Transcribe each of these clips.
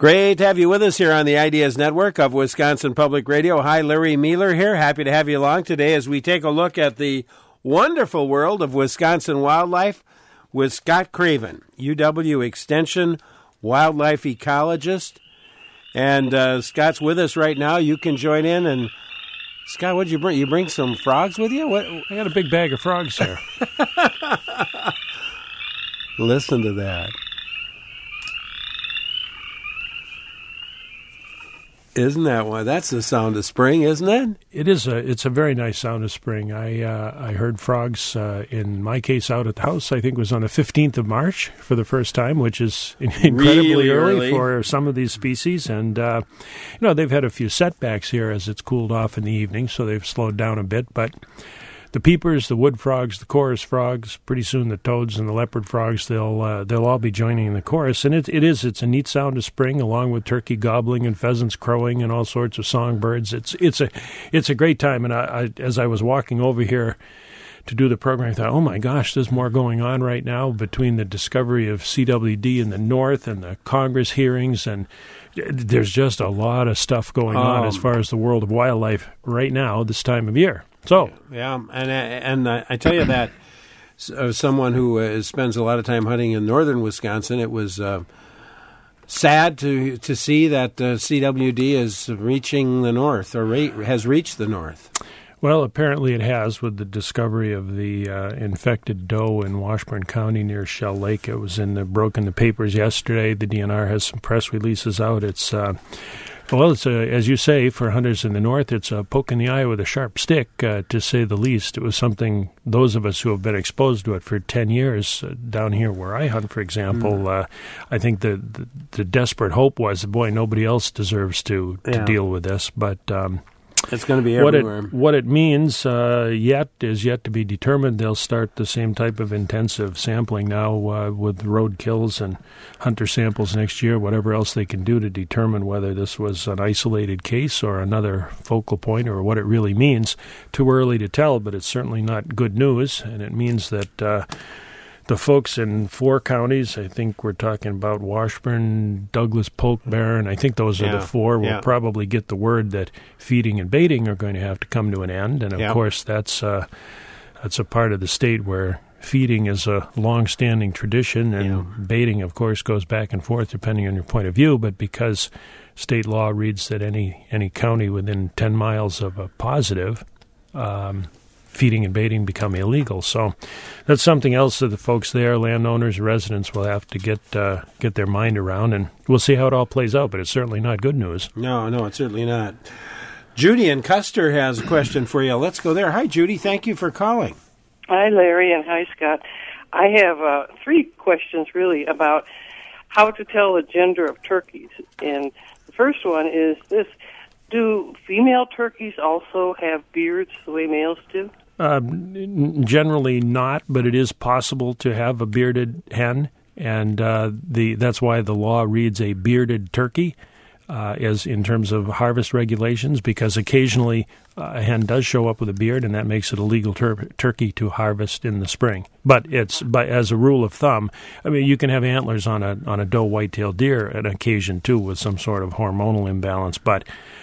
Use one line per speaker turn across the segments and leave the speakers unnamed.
Great to have you with us here on the Ideas Network of Wisconsin Public Radio. Hi, Larry Mueller here. Happy to have you along today as we take a look at the wonderful world of Wisconsin wildlife with Scott Craven, UW Extension wildlife ecologist. And Scott's with us right now. You can join in. And Scott, what'd you bring? You bring some frogs with you? What?
I got a big bag of frogs here.
Listen to that. Isn't that one? That's the sound of spring, isn't it?
It is. It's a very nice sound of spring. I heard frogs, in my case, out at the house. I think it was on the 15th of March for the first time, which is incredibly
really
early for some of these species. And, they've had a few setbacks here as it's cooled off in the evening, so they've slowed down a bit. But the peepers, the wood frogs, the chorus frogs, pretty soon the toads and the leopard frogs, they'll all be joining in the chorus. And it's a neat sound of spring, along with turkey gobbling and pheasants crowing and all sorts of songbirds. It's a great time. And I as I was walking over here to do the program, I thought, oh my gosh, there's more going on right now between the discovery of CWD in the north and the Congress hearings, and there's just a lot of stuff going on as far as the world of wildlife right now this time of year. So
yeah, and I tell you that someone who spends a lot of time hunting in northern Wisconsin, it was sad to see that CWD is reaching the north or has reached the north.
Well, apparently it has, with the discovery of the infected doe in Washburn County near Shell Lake. It was broke in the papers yesterday. The DNR has some press releases out. It's as you say, for hunters in the north, it's a poke in the eye with a sharp stick, to say the least. It was something, those of us who have been exposed to it for 10 years, down here where I hunt, for example, I think the desperate hope was, boy, nobody else deserves to deal with this. But
it's going to be everywhere.
What it means is yet to be determined. They'll start the same type of intensive sampling now with road kills and hunter samples next year, whatever else they can do to determine whether this was an isolated case or another focal point or what it really means. Too early to tell, but it's certainly not good news, and it means that the folks in 4 counties, I think we're talking about Washburn, Douglas, Polk, Barron, I think those are the 4, will probably get the word that feeding and baiting are going to have to come to an end. And, of course, that's a part of the state where feeding is a long-standing tradition, and baiting, of course, goes back and forth depending on your point of view. But because state law reads that any county within 10 miles of a positive, feeding and baiting become illegal. So that's something else that the folks there, landowners, residents, will have to get their mind around, and we'll see how it all plays out, but it's certainly not good news.
No, it's certainly not. Judy in Custer has a question for you. Let's go there. Hi, Judy. Thank you for calling.
Hi, Larry, and hi, Scott. I have 3 questions, really, about how to tell the gender of turkeys. And the first one is this: do female turkeys also have beards the way males do?
Generally not, but it is possible to have a bearded hen, and that's why the law reads a bearded turkey as in terms of harvest regulations, because occasionally a hen does show up with a beard, and that makes it a legal turkey to harvest in the spring. But as a rule of thumb, I mean, you can have antlers on a doe white-tailed deer on occasion too, with some sort of hormonal imbalance, but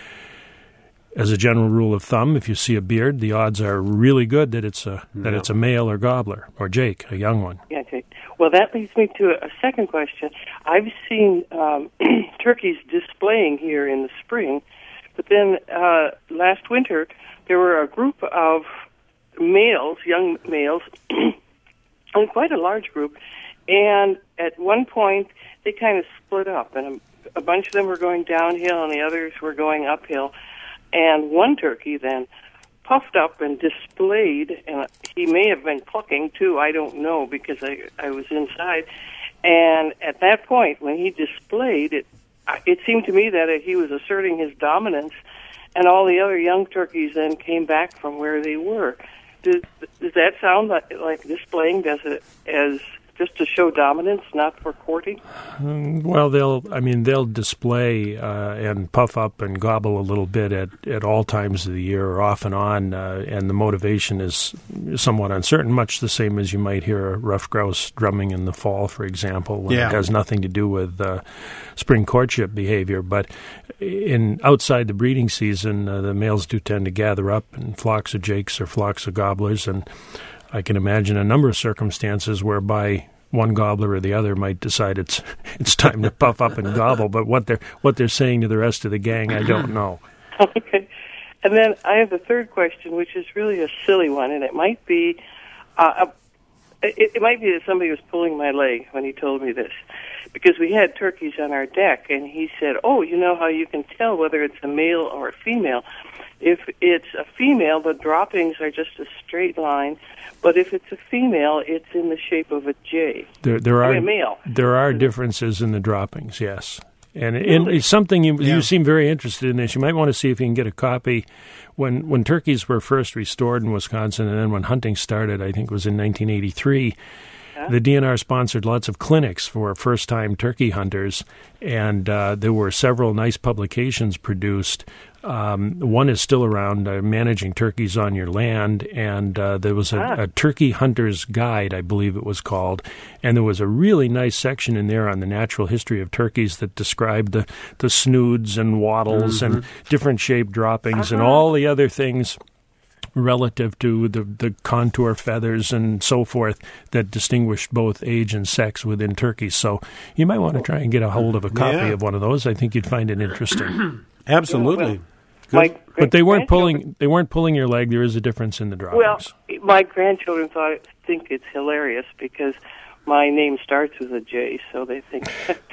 as a general rule of thumb, if you see a beard, the odds are really good that it's a male or gobbler or Jake, a young one.
Yeah, okay. Well, that leads me to a second question. I've seen turkeys displaying here in the spring, but then last winter there were a group of males, young males, and quite a large group, and at one point they kind of split up, and a bunch of them were going downhill and the others were going uphill. And one turkey then puffed up and displayed, and he may have been clucking too, I don't know, because I was inside. And at that point, when he displayed it, it seemed to me that he was asserting his dominance, and all the other young turkeys then came back from where they were. Does that sound like displaying as just to show dominance, not for courting?
Well, they'll display and puff up and gobble a little bit at all times of the year or off and on, and the motivation is somewhat uncertain, much the same as you might hear a ruffed grouse drumming in the fall, for example, when it has nothing to do with spring courtship behavior. But outside the breeding season, the males do tend to gather up in flocks of jakes or flocks of gobblers, and I can imagine a number of circumstances whereby one gobbler or the other might decide it's time to puff up and gobble. But what they're saying to the rest of the gang, I don't know.
Okay. And then I have the third question, which is really a silly one, and it might be it might be that somebody was pulling my leg when he told me this, because we had turkeys on our deck, and he said, "Oh, you know how you can tell whether it's a male or a female? If it's a female, the droppings are just a straight line, but if it's a female, it's in the shape of a J."
There are differences in the droppings, yes. And it's something you seem very interested in this. You might want to see if you can get a copy. When turkeys were first restored in Wisconsin, and then when hunting started, I think it was in 1983, the DNR sponsored lots of clinics for first-time turkey hunters, and there were several nice publications produced. One is still around, Managing Turkeys on Your Land, and there was a Turkey Hunter's Guide, I believe it was called, and there was a really nice section in there on the natural history of turkeys that described the snoods and wattles and different shaped droppings and all the other things relative to the contour feathers and so forth that distinguished both age and sex within turkeys. So you might want to try and get a hold of a copy of one of those. I think you'd find it interesting.
Absolutely.
But they weren't pulling your leg. There is a difference in the droppings.
Well, my grandchildren think it's hilarious because my name starts with a J, so they think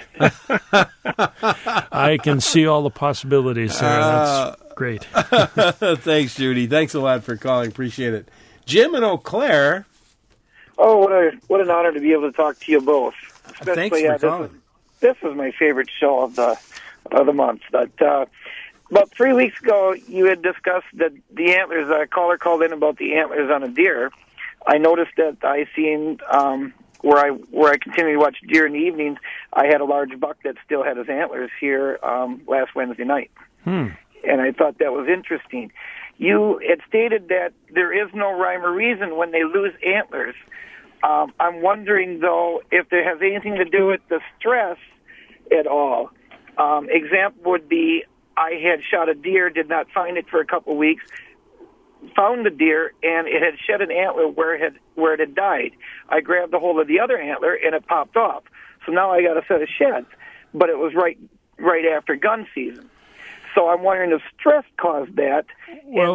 I can see all the possibilities, Sarah. That's great.
Thanks, Judy. Thanks a lot for calling. Appreciate it. Jim in Eau Claire.
Oh, what an honor to be able to talk to you both.
Thanks for calling.
This was my favorite show of the month. But about 3 weeks ago, you had discussed that the antlers. A caller called in about the antlers on a deer. I noticed that I seen where I continue to watch deer in the evenings. I had a large buck that still had his antlers here last Wednesday night, and I thought that was interesting. You had stated that there is no rhyme or reason when they lose antlers. I'm wondering, though, if there has anything to do with the stress at all. Example would be, I had shot a deer, did not find it for a couple of weeks, found the deer, and it had shed an antler where it had died. I grabbed a hold of the other antler, and it popped off. So now I got a set of sheds, but it was right after gun season. So I'm wondering if stress caused that.
Well,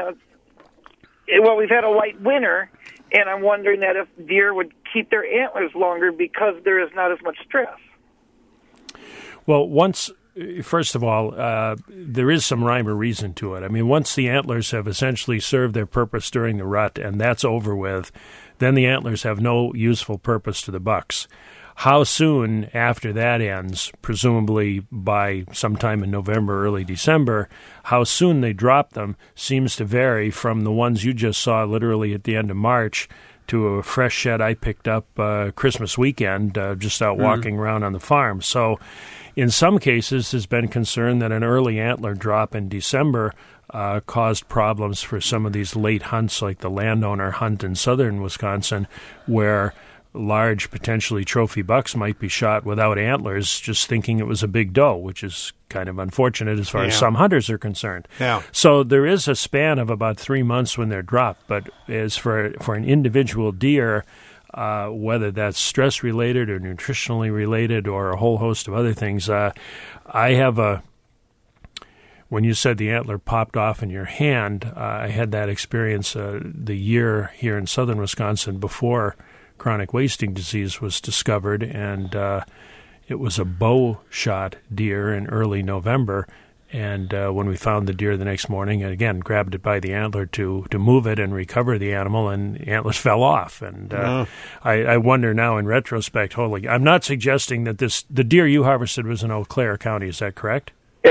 we've had a light winter, and I'm wondering that if deer would keep their antlers longer because there is not as much stress.
Well, first of all, there is some rhyme or reason to it. I mean, once the antlers have essentially served their purpose during the rut and that's over with, then the antlers have no useful purpose to the bucks. How soon after that ends, presumably by sometime in November, early December, how soon they drop them seems to vary from the ones you just saw literally at the end of March to a fresh shed I picked up Christmas weekend just out walking around on the farm. So in some cases, there's been concern that an early antler drop in December caused problems for some of these late hunts, like the landowner hunt in southern Wisconsin, where large, potentially trophy bucks might be shot without antlers, just thinking it was a big doe, which is kind of unfortunate as far as some hunters are concerned.
Yeah.
So there is a span of about 3 months when they're dropped, but as for an individual deer, whether that's stress-related or nutritionally related or a whole host of other things, when you said the antler popped off in your hand, I had that experience the year here in southern Wisconsin before chronic wasting disease was discovered, and it was a bow-shot deer in early November. And when we found the deer the next morning, again, grabbed it by the antler to move it and recover the animal, and the antlers fell off. And I wonder now in retrospect, I'm not suggesting that the deer you harvested was in Eau Claire County. Is that correct?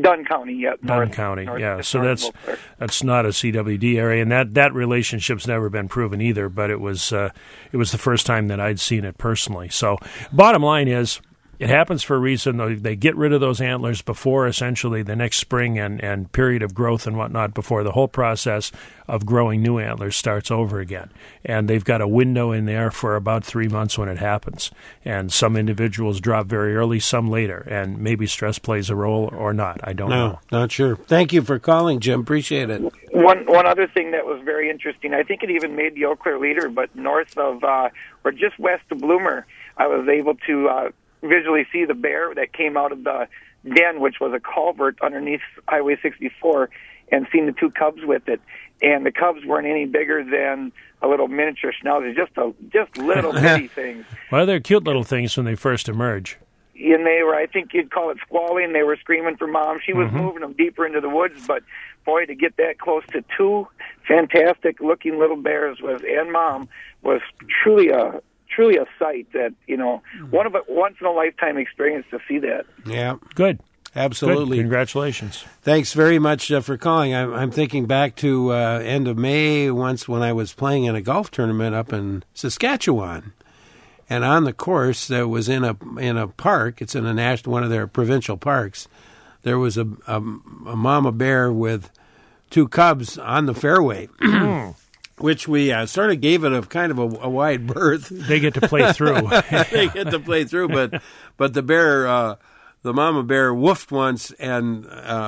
Dunn County, yeah.
Dunn County, yeah. So that's not a CWD area, and that relationship's never been proven either. But it was the first time that I'd seen it personally. So, bottom line is, it happens for a reason. They get rid of those antlers before essentially the next spring and period of growth and whatnot, before the whole process of growing new antlers starts over again. And they've got a window in there for about 3 months when it happens. And some individuals drop very early, some later. And maybe stress plays a role or not. I don't know.
Not sure. Thank you for calling, Jim. Appreciate it.
One other thing that was very interesting, I think it even made the Eau Claire Leader, but north of, or just west of Bloomer, I was able to visually see the bear that came out of the den, which was a culvert underneath Highway 64, and seen the two cubs with it. And the cubs weren't any bigger than a little miniature schnauzer, just little bitty things.
Well, they're cute little things when they first emerge.
And they were, I think you'd call it squalling. They were screaming for mom. She was moving them deeper into the woods, but boy, to get that close to two fantastic-looking little bears and mom was truly a sight that, once in a lifetime experience to see that.
Yeah.
Good.
Absolutely.
Good. Congratulations.
Thanks very much for calling. I'm thinking back to end of May once when I was playing in a golf tournament up in Saskatchewan. And on the course that was in a park, it's in one of their provincial parks, there was a mama bear with two cubs on the fairway. Which we sort of gave it a kind of a wide berth.
They get to play through.
They get to play through, but the bear, the mama bear, woofed once, and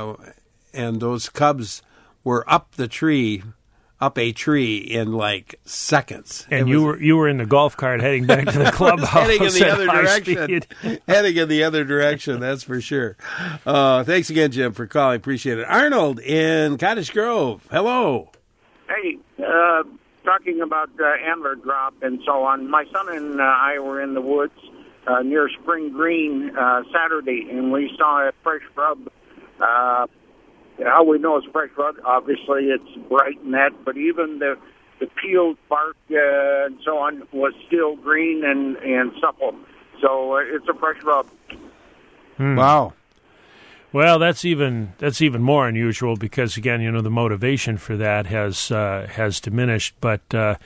those cubs were up a tree in like seconds.
And you were in the golf cart heading back to the clubhouse.
Heading in the other direction. Heading in the other direction, that's for sure. Thanks again, Jim, for calling. Appreciate it. Arnold in Cottage Grove. Hello.
Hey, talking about antler drop and so on, my son and I were in the woods near Spring Green Saturday, and we saw a fresh rub. How we know it's fresh rub, obviously it's bright and that, but even the peeled bark and so on was still green and supple. So it's a fresh rub.
Wow.
Well, that's even more unusual because, again, the motivation for that has diminished. But I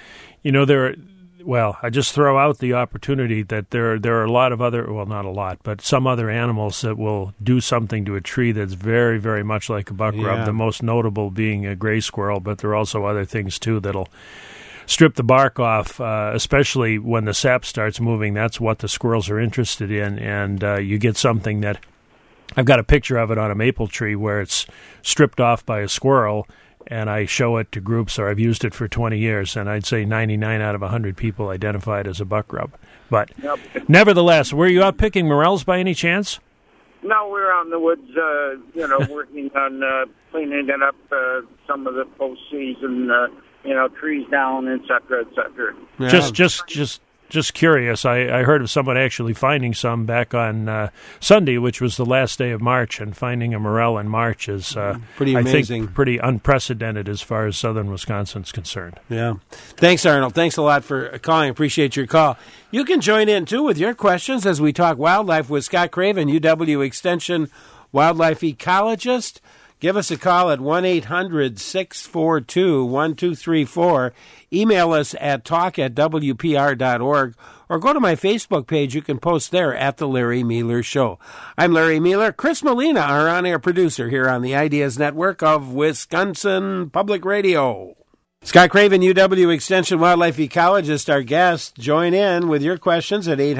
just throw out the opportunity that there are a lot of other, well, not a lot, but some other animals that will do something to a tree that's very, very much like a buck rub. The most notable being a gray squirrel, but there are also other things too that'll strip the bark off, especially when the sap starts moving. That's what the squirrels are interested in, and you get something that. I've got a picture of it on a maple tree where it's stripped off by a squirrel, and I show it to groups, or I've used it for 20 years, and I'd say 99 out of 100 people identify it as a buck rub. But nevertheless, were you out picking morels by any chance?
No, we're out in the woods, working on cleaning it up, some of the postseason, trees down, et cetera, et cetera.
Yeah.
Just curious, I heard of someone actually finding some back on Sunday, which was the last day of March, and finding a morel in March is
pretty amazing.
I think pretty unprecedented as far as southern Wisconsin's concerned.
Yeah. Thanks, Arnold. Thanks a lot for calling. Appreciate your call. You can join in, too, with your questions as we talk wildlife with Scott Craven, UW Extension wildlife ecologist. Give us a call at 1-800-642-1234. Email us at talk@wpr.org, or go to my Facebook page. You can post there at The Larry Mealer Show. I'm Larry Mealer. Chris Molina, our on-air producer here on the Ideas Network of Wisconsin Public Radio. Scott Craven, UW Extension wildlife ecologist, our guest. Join in with your questions at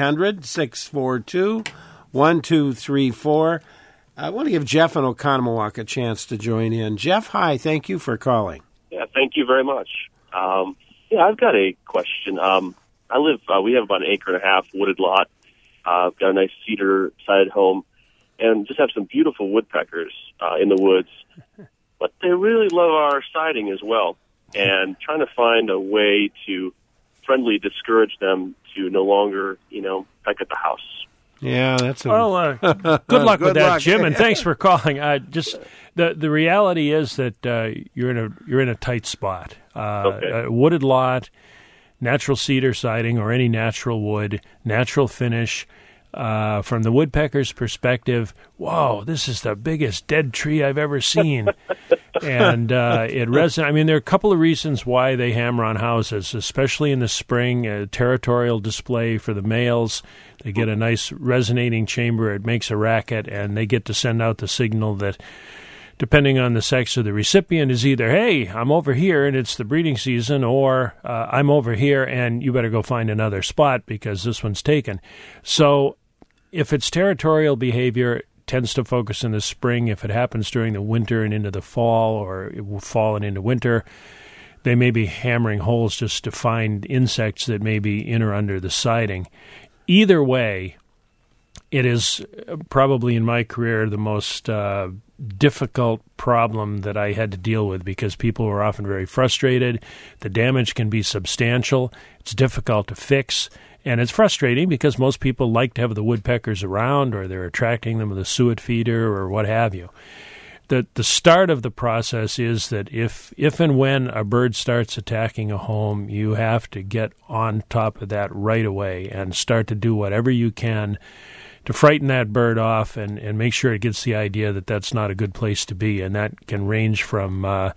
800-642-1234. I want to give Jeff in Oconomowoc a chance to join in. Jeff, hi. Thank you for calling.
Yeah, thank you very much. I've got a question. We have about 1.5 acres wooded lot. Got a nice cedar-sided home, and just have some beautiful woodpeckers in the woods. But they really love our siding as well, and trying to find a way to friendly discourage them to no longer, peck at the house.
Yeah, that's
good luck with that, Jim, and thanks for calling. The reality is that you're in a tight spot. A wooded lot, natural cedar siding or any natural wood, natural finish. From the woodpecker's perspective, whoa, this is the biggest dead tree I've ever seen. And it resonates. I mean, there are a couple of reasons why they hammer on houses, especially in the spring, a territorial display for the males. They get a nice resonating chamber. It makes a racket, and they get to send out the signal that, depending on the sex of the recipient, is either, hey, I'm over here and it's the breeding season, or I'm over here and you better go find another spot because this one's taken. So if it's territorial behavior, it tends to focus in the spring. If it happens during the winter and into the fall, or it will fall and into winter, they may be hammering holes just to find insects that may be in or under the siding. Either way, it is probably in my career the most difficult problem that I had to deal with, because people were often very frustrated. The damage can be substantial. It's difficult to fix. And it's frustrating because most people like to have the woodpeckers around, or they're attracting them with a suet feeder or what have you. The start of the process is that if and when a bird starts attacking a home, you have to get on top of that right away and start to do whatever you can to frighten that bird off and make sure it gets the idea that that's not a good place to be. And that can range from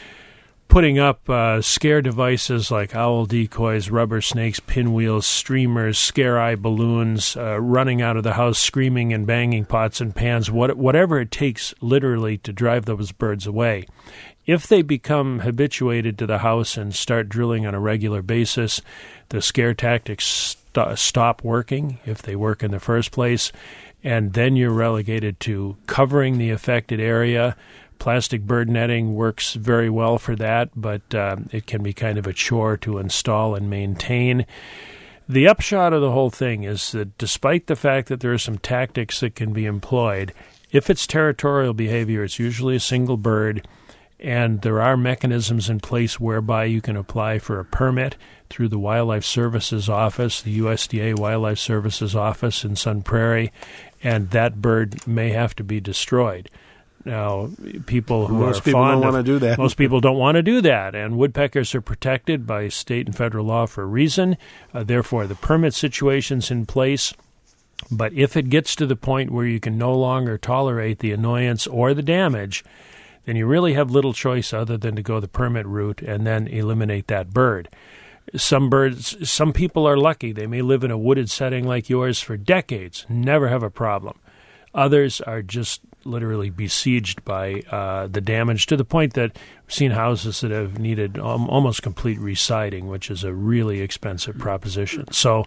putting up scare devices like owl decoys, rubber snakes, pinwheels, streamers, scare eye balloons, running out of the house screaming and banging pots and pans, whatever it takes literally to drive those birds away. If they become habituated to the house and start drilling on a regular basis, the scare tactics stop working, if they work in the first place, and then you're relegated to covering the affected area. Plastic bird netting works very well for that, but it can be kind of a chore to install and maintain. The upshot of the whole thing is that despite the fact that there are some tactics that can be employed, if it's territorial behavior, it's usually a single bird, and there are mechanisms in place whereby you can apply for a permit through the Wildlife Services Office, the USDA Wildlife Services Office in Sun Prairie, and that bird may have to be destroyed. Now, people who
most people don't want to do that.
Most people don't want to do that, and woodpeckers are protected by state and federal law for a reason. Therefore, the permit situation's in place. But if it gets to the point where you can no longer tolerate the annoyance or the damage, then you really have little choice other than to go the permit route and then eliminate that bird. Some people are lucky. They may live in a wooded setting like yours for decades, never have a problem. Others are just literally besieged by the damage, to the point that we've seen houses that have needed almost complete residing, which is a really expensive proposition. So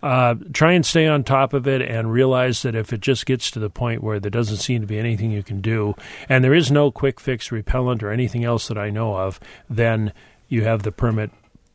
try and stay on top of it and realize that if it just gets to the point where there doesn't seem to be anything you can do, and there is no quick fix repellent or anything else that I know of, then you have the permit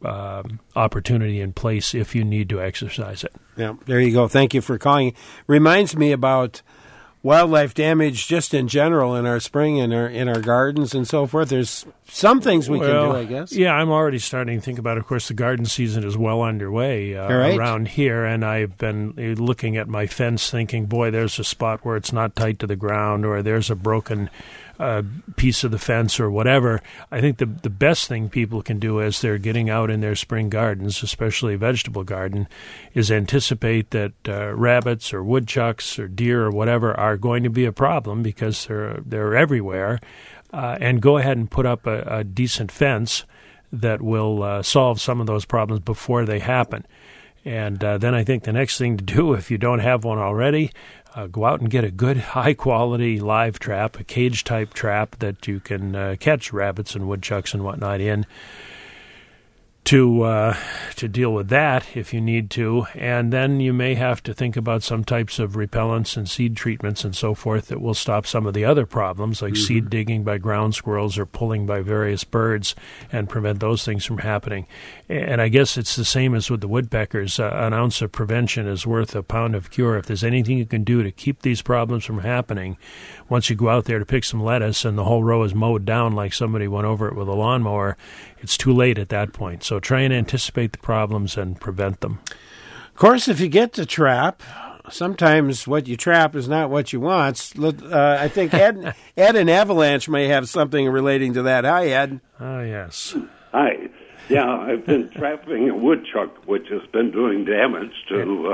opportunity in place if you need to exercise it.
Yeah, there you go. Thank you for calling. Reminds me about wildlife damage just in general in our spring, in our gardens and so forth. There's some things we can do, I guess.
Yeah, I'm already starting to think about it. Of course, the garden season is well underway around here, and I've been looking at my fence thinking, boy, there's a spot where it's not tight to the ground, or there's a broken piece of the fence or whatever. I think the best thing people can do as they're getting out in their spring gardens, especially a vegetable garden, is anticipate that rabbits or woodchucks or deer or whatever are going to be a problem, because they're everywhere, and go ahead and put up a decent fence that will solve some of those problems before they happen. And then I think the next thing to do, if you don't have one already, go out and get a good, high-quality live trap, a cage-type trap that you can catch rabbits and woodchucks and whatnot in, to deal with that if you need to. And then you may have to think about some types of repellents and seed treatments and so forth that will stop some of the other problems, like seed digging by ground squirrels or pulling by various birds, and prevent those things from happening. And I guess it's the same as with the woodpeckers. An ounce of prevention is worth a pound of cure. If there's anything you can do to keep these problems from happening, once you go out there to pick some lettuce and the whole row is mowed down like somebody went over it with a lawnmower, it's too late at that point. So try and anticipate the problems and prevent them.
Of course, if you get to trap, sometimes what you trap is not what you want. I think Ed in Avalanche may have something relating to that. Hi, Ed.
Yes.
Hi. Yeah, I've been trapping a woodchuck, which has been doing damage to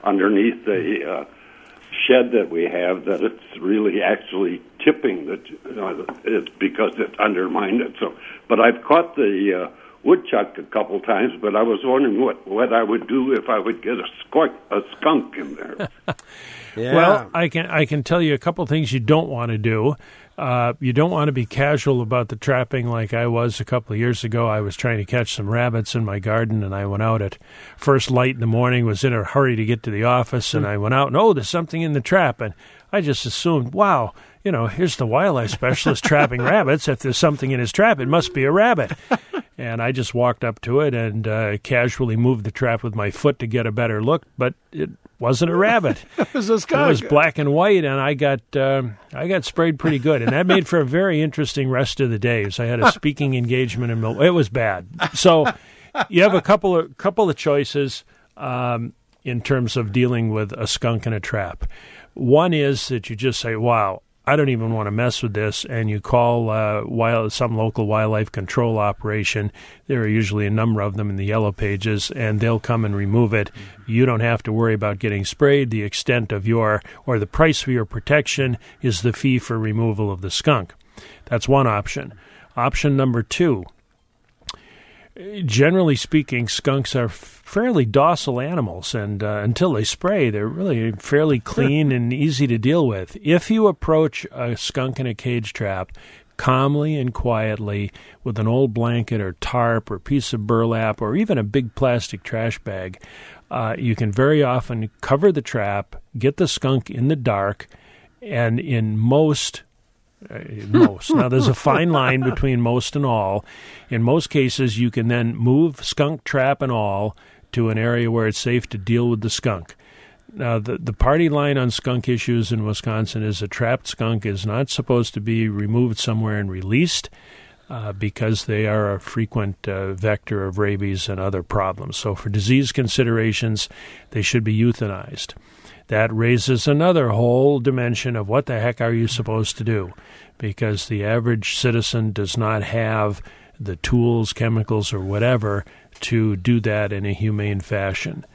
underneath the shed that we have, that it's really actually tipping it's because it undermined it. So, but I've caught the woodchuck a couple times, but I was wondering what I would do if I would get a skunk in there.
Yeah.
Well, I can tell you a couple things you don't want to do. You don't want to be casual about the trapping like I was a couple of years ago. I was trying to catch some rabbits in my garden, and I went out at first light in the morning, was in a hurry to get to the office, and I went out, and there's something in the trap. And I just assumed, wow, here's the wildlife specialist trapping rabbits. If there's something in his trap, it must be a rabbit. And I just walked up to it and casually moved the trap with my foot to get a better look, but it wasn't a rabbit.
It was a skunk.
It was black and white, and I got sprayed pretty good, and that made for a very interesting rest of the day. So I had a speaking engagement in Milwaukee. It was bad. So you have a couple of choices in terms of dealing with a skunk in a trap. One is that you just say, "Wow, I don't even want to mess with this," and you call some local wildlife control operation. There are usually a number of them in the yellow pages, and they'll come and remove it. You don't have to worry about getting sprayed. The extent of the price for your protection is the fee for removal of the skunk. That's one option. Option number two, generally speaking, skunks are fairly docile animals, and until they spray, they're really fairly clean and easy to deal with. If you approach a skunk in a cage trap calmly and quietly with an old blanket or tarp or piece of burlap or even a big plastic trash bag, you can very often cover the trap, get the skunk in the dark, and in most. Now, there's a fine line between most and all. In most cases, you can then move skunk trap and all to an area where it's safe to deal with the skunk. Now, the party line on skunk issues in Wisconsin is a trapped skunk is not supposed to be removed somewhere and released because they are a frequent vector of rabies and other problems. So for disease considerations, they should be euthanized. That raises another whole dimension of what the heck are you supposed to do, because the average citizen does not have the chemicals, or whatever to do that in a humane fashion.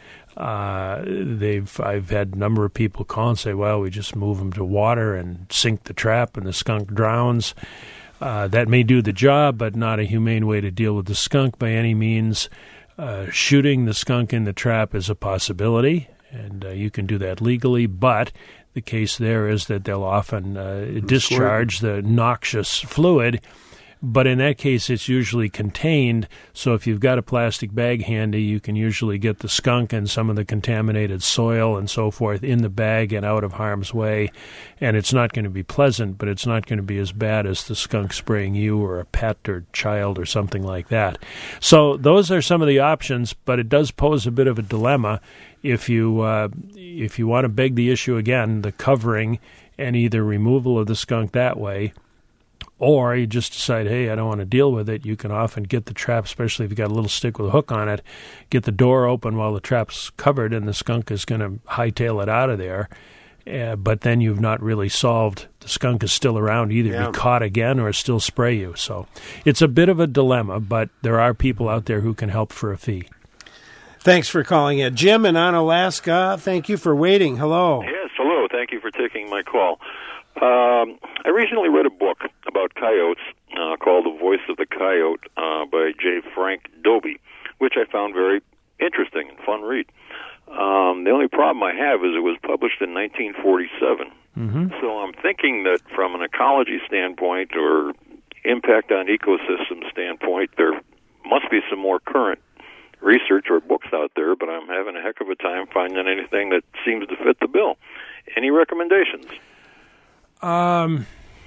I've had a number of people call and say, well, we just move them to water and sink the trap and the skunk drowns. That may do the job, but not a humane way to deal with the skunk by any means. Shooting the skunk in the trap is a possibility, and you can do that legally, but the case there is that they'll often discharge the noxious fluid, but in that case it's usually contained, so if you've got a plastic bag handy, you can usually get the skunk and some of the contaminated soil and so forth in the bag and out of harm's way, and it's not going to be pleasant, but it's not going to be as bad as the skunk spraying you or a pet or child or something like that. So those are some of the options, but it does pose a bit of a dilemma if you want to beg the issue again, the covering and either removal of the skunk that way, or you just decide, hey, I don't want to deal with it. You can often get the trap, especially if you've got a little stick with a hook on it, get the door open while the trap's covered and the skunk is going to hightail it out of there. But then you've not really solved, the skunk is still around, either be caught again or still spray you. So it's a bit of a dilemma, but there are people out there who can help for a fee.
Thanks for calling it. Jim in Onalaska, thank you for waiting. Hello.
Yes, hello. Thank you for taking my call. I recently read a book about coyotes called The Voice of the Coyote by J. Frank Dobie, which I found very interesting and fun read. The only problem I have is it was published in 1947. Mm-hmm. So I'm thinking that from an ecology standpoint or impact on ecosystem standpoint, there must be some more current research or books out there, but I'm having a heck of a time finding anything that seems to fit the bill. Any recommendations?
I'm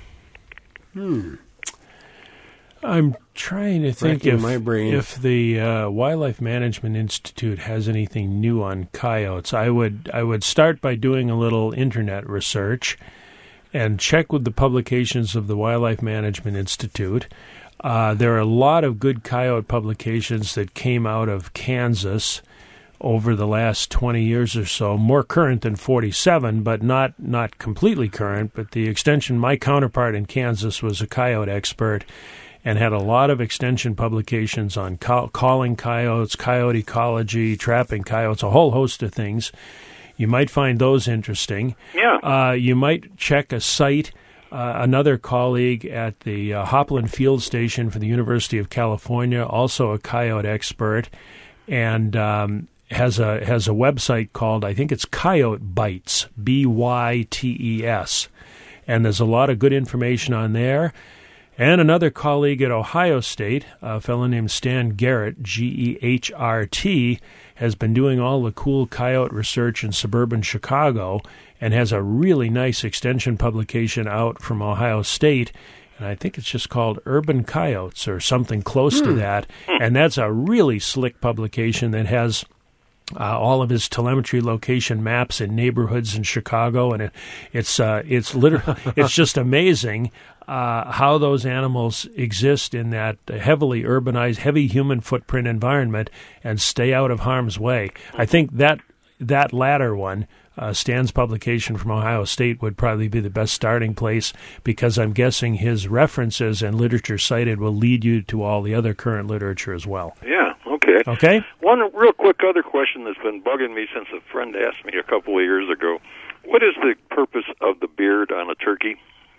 trying to think if the Wildlife Management Institute has anything new on coyotes. I would start by doing a little internet research and check with the publications of the Wildlife Management Institute. There are a lot of good coyote publications that came out of Kansas over the last 20 years or so, more current than 47, but not completely current. But the extension, my counterpart in Kansas was a coyote expert and had a lot of extension publications on calling coyotes, coyote ecology, trapping coyotes, a whole host of things. You might find those interesting.
Yeah.
You might check a site. Another colleague at the Hopland Field Station for the University of California, also a coyote expert, and has a website called, I think it's Coyote Bites, BYTES, and there's a lot of good information on there. And another colleague at Ohio State, a fellow named Stan Garrett, Gehrt, has been doing all the cool coyote research in suburban Chicago and has a really nice extension publication out from Ohio State. And I think it's just called Urban Coyotes or something close to that. And that's a really slick publication that has all of his telemetry location maps in neighborhoods in Chicago, and it's literally it's just amazing how those animals exist in that heavily urbanized, heavy human footprint environment and stay out of harm's way. I think that latter one, Stan's publication from Ohio State, would probably be the best starting place, because I'm guessing his references and literature cited will lead you to all the other current literature as well.
Yeah, okay.
Okay?
One real quick other question that's been bugging me since a friend asked me a couple of years ago. What is the purpose of the beard on a turkey?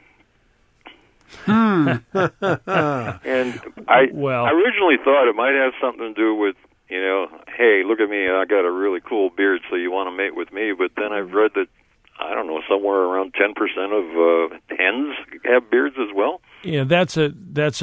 And I originally thought it might have something to do with, hey, look at me, I got a really cool beard, so you want to mate with me. But then I've read that, I don't know, somewhere around 10% of hens have beards as well.
Yeah, that's an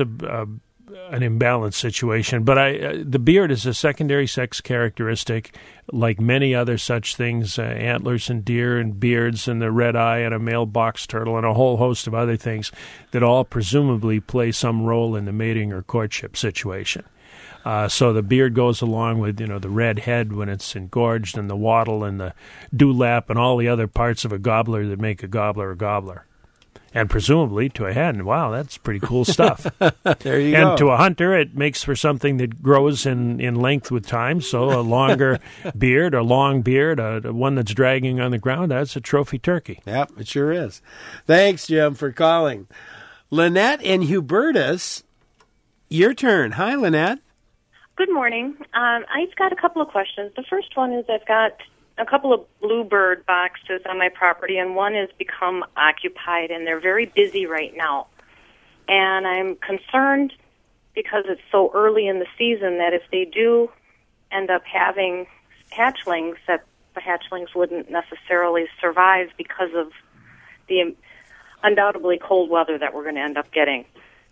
imbalanced situation. But the beard is a secondary sex characteristic, like many other such things, antlers and deer and beards and the red eye and a male box turtle and a whole host of other things that all presumably play some role in the mating or courtship situation. So the beard goes along with, the red head when it's engorged, and the wattle and the dewlap and all the other parts of a gobbler that make a gobbler a gobbler. And presumably to a hen. Wow, that's pretty cool stuff.
There you go.
And to a hunter, it makes for something that grows in length with time. So a longer beard, a long beard, one that's dragging on the ground, that's a trophy turkey.
Yep, it sure is. Thanks, Jim, for calling. Lynette in Hubertus, your turn. Hi, Lynette.
Good morning. I've got a couple of questions. The first one is I've got a couple of bluebird boxes on my property, and one has become occupied, and they're very busy right now. And I'm concerned, because it's so early in the season, that if they do end up having hatchlings, that the hatchlings wouldn't necessarily survive because of the undoubtedly cold weather that we're going to end up getting.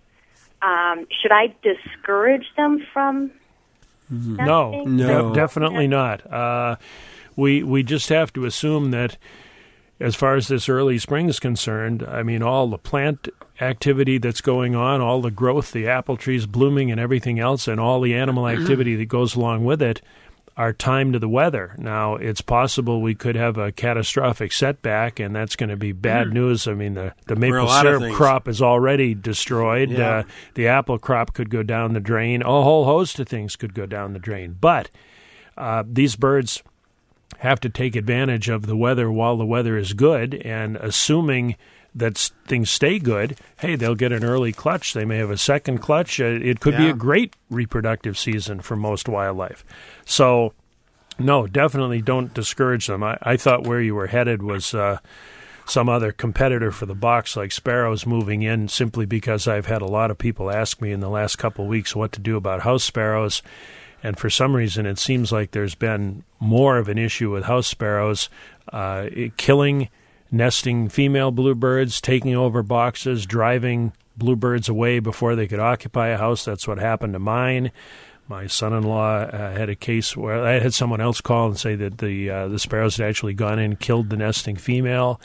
Should I discourage them from nesting?
No, definitely not. We just have to assume that as far as this early spring is concerned, I mean, all the plant activity that's going on, all the growth, the apple trees blooming and everything else, and all the animal activity that goes along with it are timed to the weather. Now, it's possible we could have a catastrophic setback, and that's going to be bad news. I mean, the maple syrup crop is already destroyed.
Yeah.
The apple crop could go down the drain. A whole host of things could go down the drain. But these birds have to take advantage of the weather while the weather is good, and assuming that things stay good, hey, they'll get an early clutch. They may have a second clutch. It could be a great reproductive season for most wildlife. So, no, definitely don't discourage them. I thought where you were headed was some other competitor for the box, like sparrows moving in, simply because I've had a lot of people ask me in the last couple of weeks what to do about house sparrows. And for some reason, it seems like there's been more of an issue with house sparrows killing nesting female bluebirds, taking over boxes, driving bluebirds away before they could occupy a house. That's what happened to mine. My son-in-law had a case where I had someone else call and say that the sparrows had actually gone in and killed the nesting female.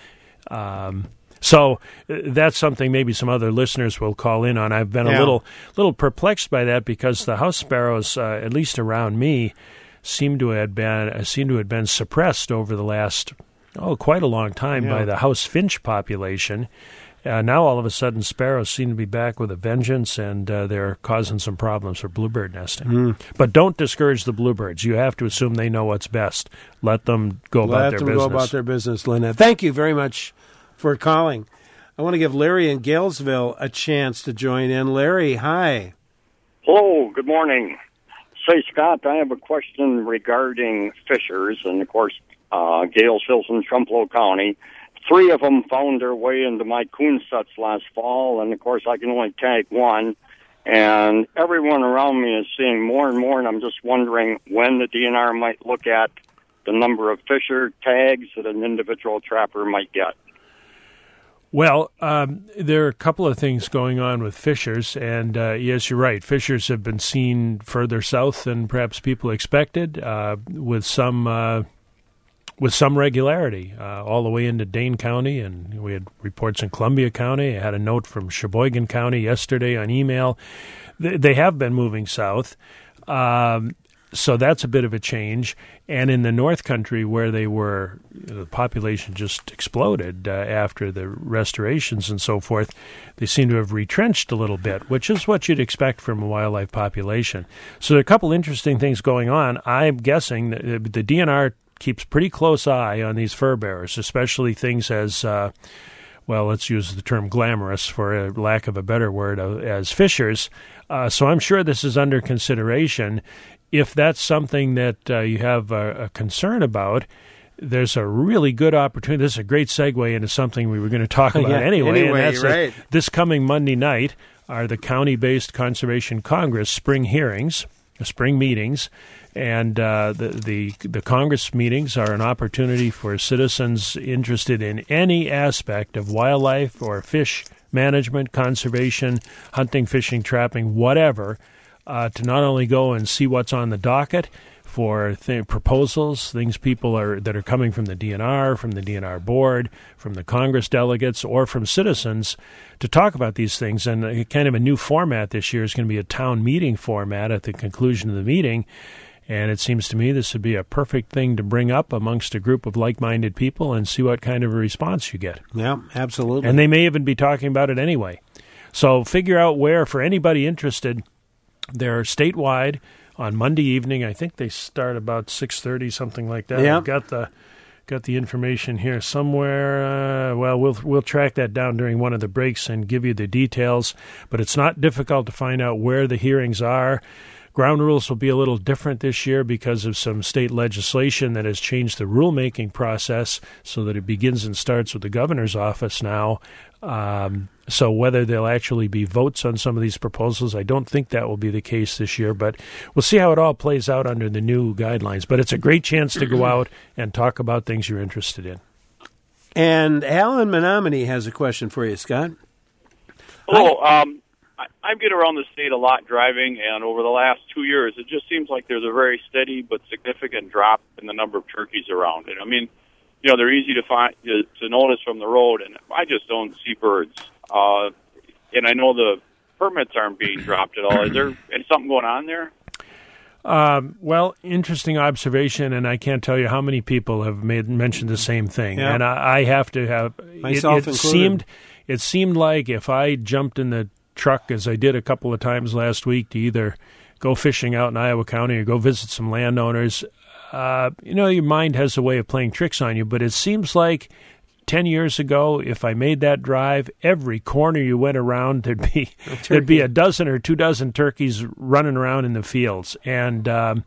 So that's something maybe some other listeners will call in on. I've been a little perplexed by that, because the house sparrows, at least around me, seem to have been suppressed over the last quite a long time by the house finch population. Now all of a sudden sparrows seem to be back with a vengeance, and they're causing some problems for bluebird nesting. But don't discourage the bluebirds. You have to assume they know what's best. Let them go about their business.
Let them go about their business, Lynette. Thank you very much for calling. I want to give Larry in Galesville a chance to join in. Larry, hi.
Hello, good morning. Say, Scott, I have a question regarding fishers, and of course, Gales Hills in Trumpelow County. 3 of them found their way into my coon sets last fall, and of course I can only tag 1. And everyone around me is seeing more and more, and I'm just wondering when the DNR might look at the number of fisher tags that an individual trapper might get.
Well, there are a couple of things going on with fishers, and yes, you're right. Fishers have been seen further south than perhaps people expected, with some regularity, all the way into Dane County, and we had reports in Columbia County. I had a note from Sheboygan County yesterday on email. They have been moving south, so that's a bit of a change. And in the North Country, where they were, the population just exploded after the restorations and so forth, they seem to have retrenched a little bit, which is what you'd expect from a wildlife population. So there are a couple interesting things going on. I'm guessing that the DNR keeps pretty close eye on these fur bearers, especially things as, well, let's use the term glamorous for a lack of a better word, as fishers. So I'm sure this is under consideration. If that's something that you have a concern about, there's a really good opportunity. This is a great segue into something we were going to talk about anyway, and that's
right.
This coming Monday night are the County-Based Conservation Congress spring hearings, spring meetings, and the Congress meetings are an opportunity for citizens interested in any aspect of wildlife or fish management, conservation, hunting, fishing, trapping, whatever, to not only go and see what's on the docket for proposals, things that are coming from the DNR board, from the Congress delegates, or from citizens to talk about these things. And kind of a new format this year is going to be a town meeting format at the conclusion of the meeting. And it seems to me this would be a perfect thing to bring up amongst a group of like-minded people and see what kind of a response you get.
Yeah, absolutely.
And they may even be talking about it anyway. So figure out where, for anybody interested, they're statewide on Monday evening. I think they start about 6:30, something like that.
Yeah.
I've got the information here somewhere. Well, we'll track that down during one of the breaks and give you the details. But it's not difficult to find out where the hearings are. Ground rules will be a little different this year because of some state legislation that has changed the rulemaking process so that it begins and starts with the governor's office now. So whether there'll actually be votes on some of these proposals, I don't think that will be the case this year, but we'll see how it all plays out under the new guidelines. But it's a great chance to go out and talk about things you're interested in.
And Alan Menominee has a question for you, Scott.
I've been around the state a lot driving, and over the last 2 years, it just seems like there's a very steady but significant drop in the number of turkeys around. And I mean, they're easy to find, to notice from the road, and I just don't see birds. And I know the permits aren't being dropped at all. Is something going on there?
Well, interesting observation, and I can't tell you how many people have mentioned the same thing. Yeah. And I have to have
myself included.
It seemed like if I jumped in the truck, as I did a couple of times last week, to either go fishing out in Iowa County or go visit some landowners, your mind has a way of playing tricks on you. But it seems like 10 years ago, if I made that drive, every corner you went around, there'd be a dozen or 2 dozen turkeys running around in the fields. And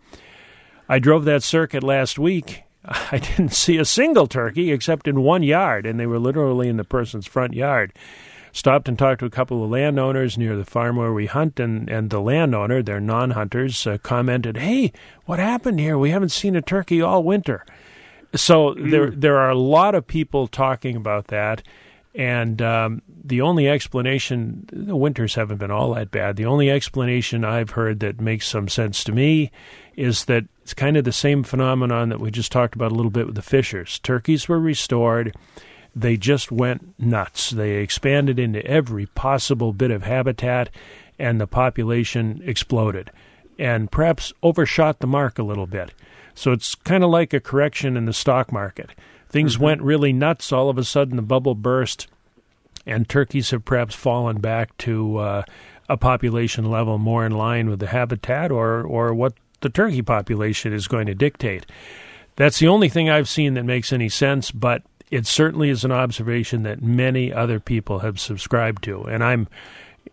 I drove that circuit last week. I didn't see a single turkey except in one yard, and they were literally in the person's front yard. Stopped and talked to a couple of landowners near the farm where we hunt, and the landowner, they're non-hunters, commented, "Hey, what happened here? We haven't seen a turkey all winter." So there are a lot of people talking about that, and the only explanation, the winters haven't been all that bad. The only explanation I've heard that makes some sense to me is that it's kind of the same phenomenon that we just talked about a little bit with the fishers. Turkeys were restored. They just went nuts. They expanded into every possible bit of habitat, and the population exploded and perhaps overshot the mark a little bit. So it's kind of like a correction in the stock market. Things went really nuts. All of a sudden, the bubble burst, and turkeys have perhaps fallen back to a population level more in line with the habitat or what the turkey population is going to dictate. That's the only thing I've seen that makes any sense, but it certainly is an observation that many other people have subscribed to. And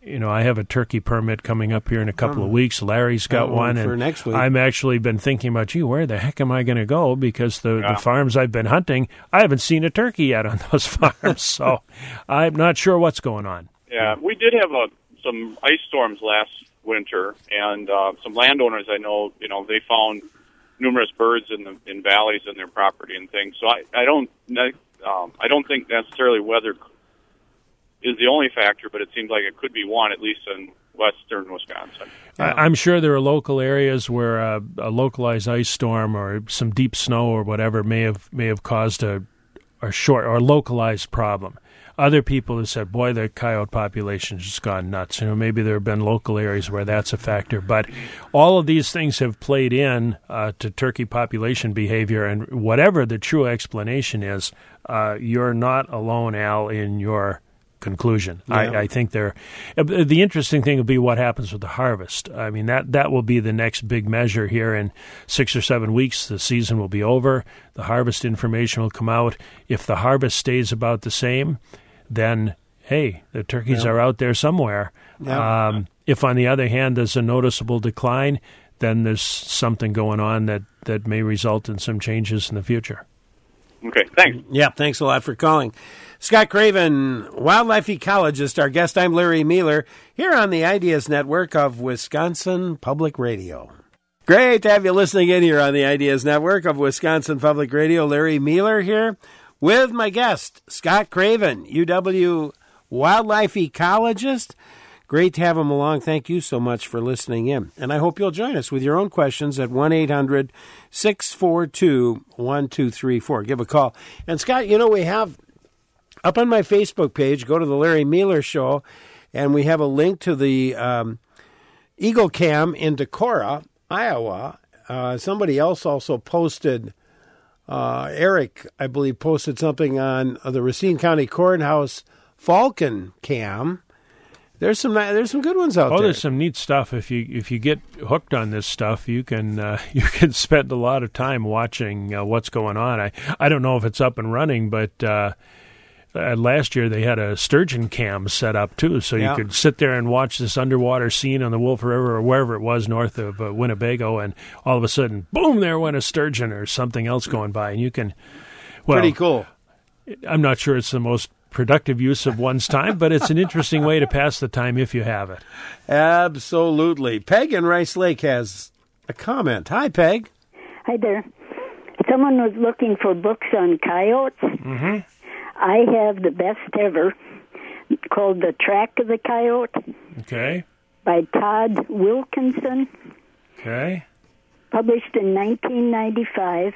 I have a turkey permit coming up here in a couple of weeks. Larry's got one.
For
and
next week.
I'm actually been thinking about, where the heck am I going to go? Because the farms I've been hunting, I haven't seen a turkey yet on those farms. So I'm not sure what's going on.
Yeah, we did have some ice storms last winter, and some landowners I know, they found numerous birds in valleys in their property and things. So I don't think necessarily weather is the only factor, but it seems like it could be one, at least in western Wisconsin.
I'm sure there are local areas where a localized ice storm or some deep snow or whatever may have caused a short or localized problem. Other people have said, boy, the coyote population has just gone nuts. Maybe there have been local areas where that's a factor. But all of these things have played in to turkey population behavior. And whatever the true explanation is, you're not alone, Al, in your conclusion. Yeah. I think the interesting thing will be what happens with the harvest. I mean, that will be the next big measure here in 6 or 7 weeks. The season will be over. The harvest information will come out. If the harvest stays about the same, then, hey, the turkeys are out there somewhere. Yeah. If, on the other hand, there's a noticeable decline, then there's something going on that may result in some changes in the future.
Okay, thanks.
Yeah, thanks a lot for calling. Scott Craven, wildlife ecologist, our guest. I'm Larry Mealer, here on the Ideas Network of Wisconsin Public Radio. Great to have you listening in here on the Ideas Network of Wisconsin Public Radio. Larry Mealer here with my guest, Scott Craven, UW wildlife ecologist. Great to have him along. Thank you so much for listening in. And I hope you'll join us with your own questions at 1-800-642-1234. Give a call. And Scott, we have up on my Facebook page, go to the Larry Mealer Show, and we have a link to the Eagle Cam in Decorah, Iowa. Somebody else also posted, Eric, I believe, posted something on the Racine County Courthouse Falcon Cam. There's some good ones out there.
There's some neat stuff. If you get hooked on this stuff, you can spend a lot of time watching what's going on. I don't know if it's up and running, but last year they had a sturgeon cam set up too, so you could sit there and watch this underwater scene on the Wolf River or wherever it was north of Winnebago, and all of a sudden, boom! There went a sturgeon or something else going by, and you can. Well,
pretty cool.
I'm not sure it's the most productive use of one's time, but it's an interesting way to pass the time if you have it.
Absolutely. Peg in Rice Lake has a comment. Hi, Peg.
Hi there. Someone was looking for books on coyotes.
Mm-hmm.
I have the best ever, called The Track of the Coyote.
Okay.
By Todd Wilkinson.
Okay.
Published in 1995.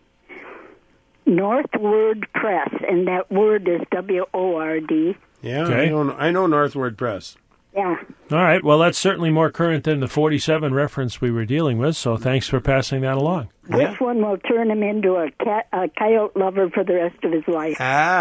Northward Press, and that word is W-O-R-D.
Yeah,
okay.
I know Northward Press.
Yeah.
All right. Well, that's certainly more current than the 47 reference we were dealing with, so thanks for passing that along.
This one will turn him into a coyote lover for the rest of his life.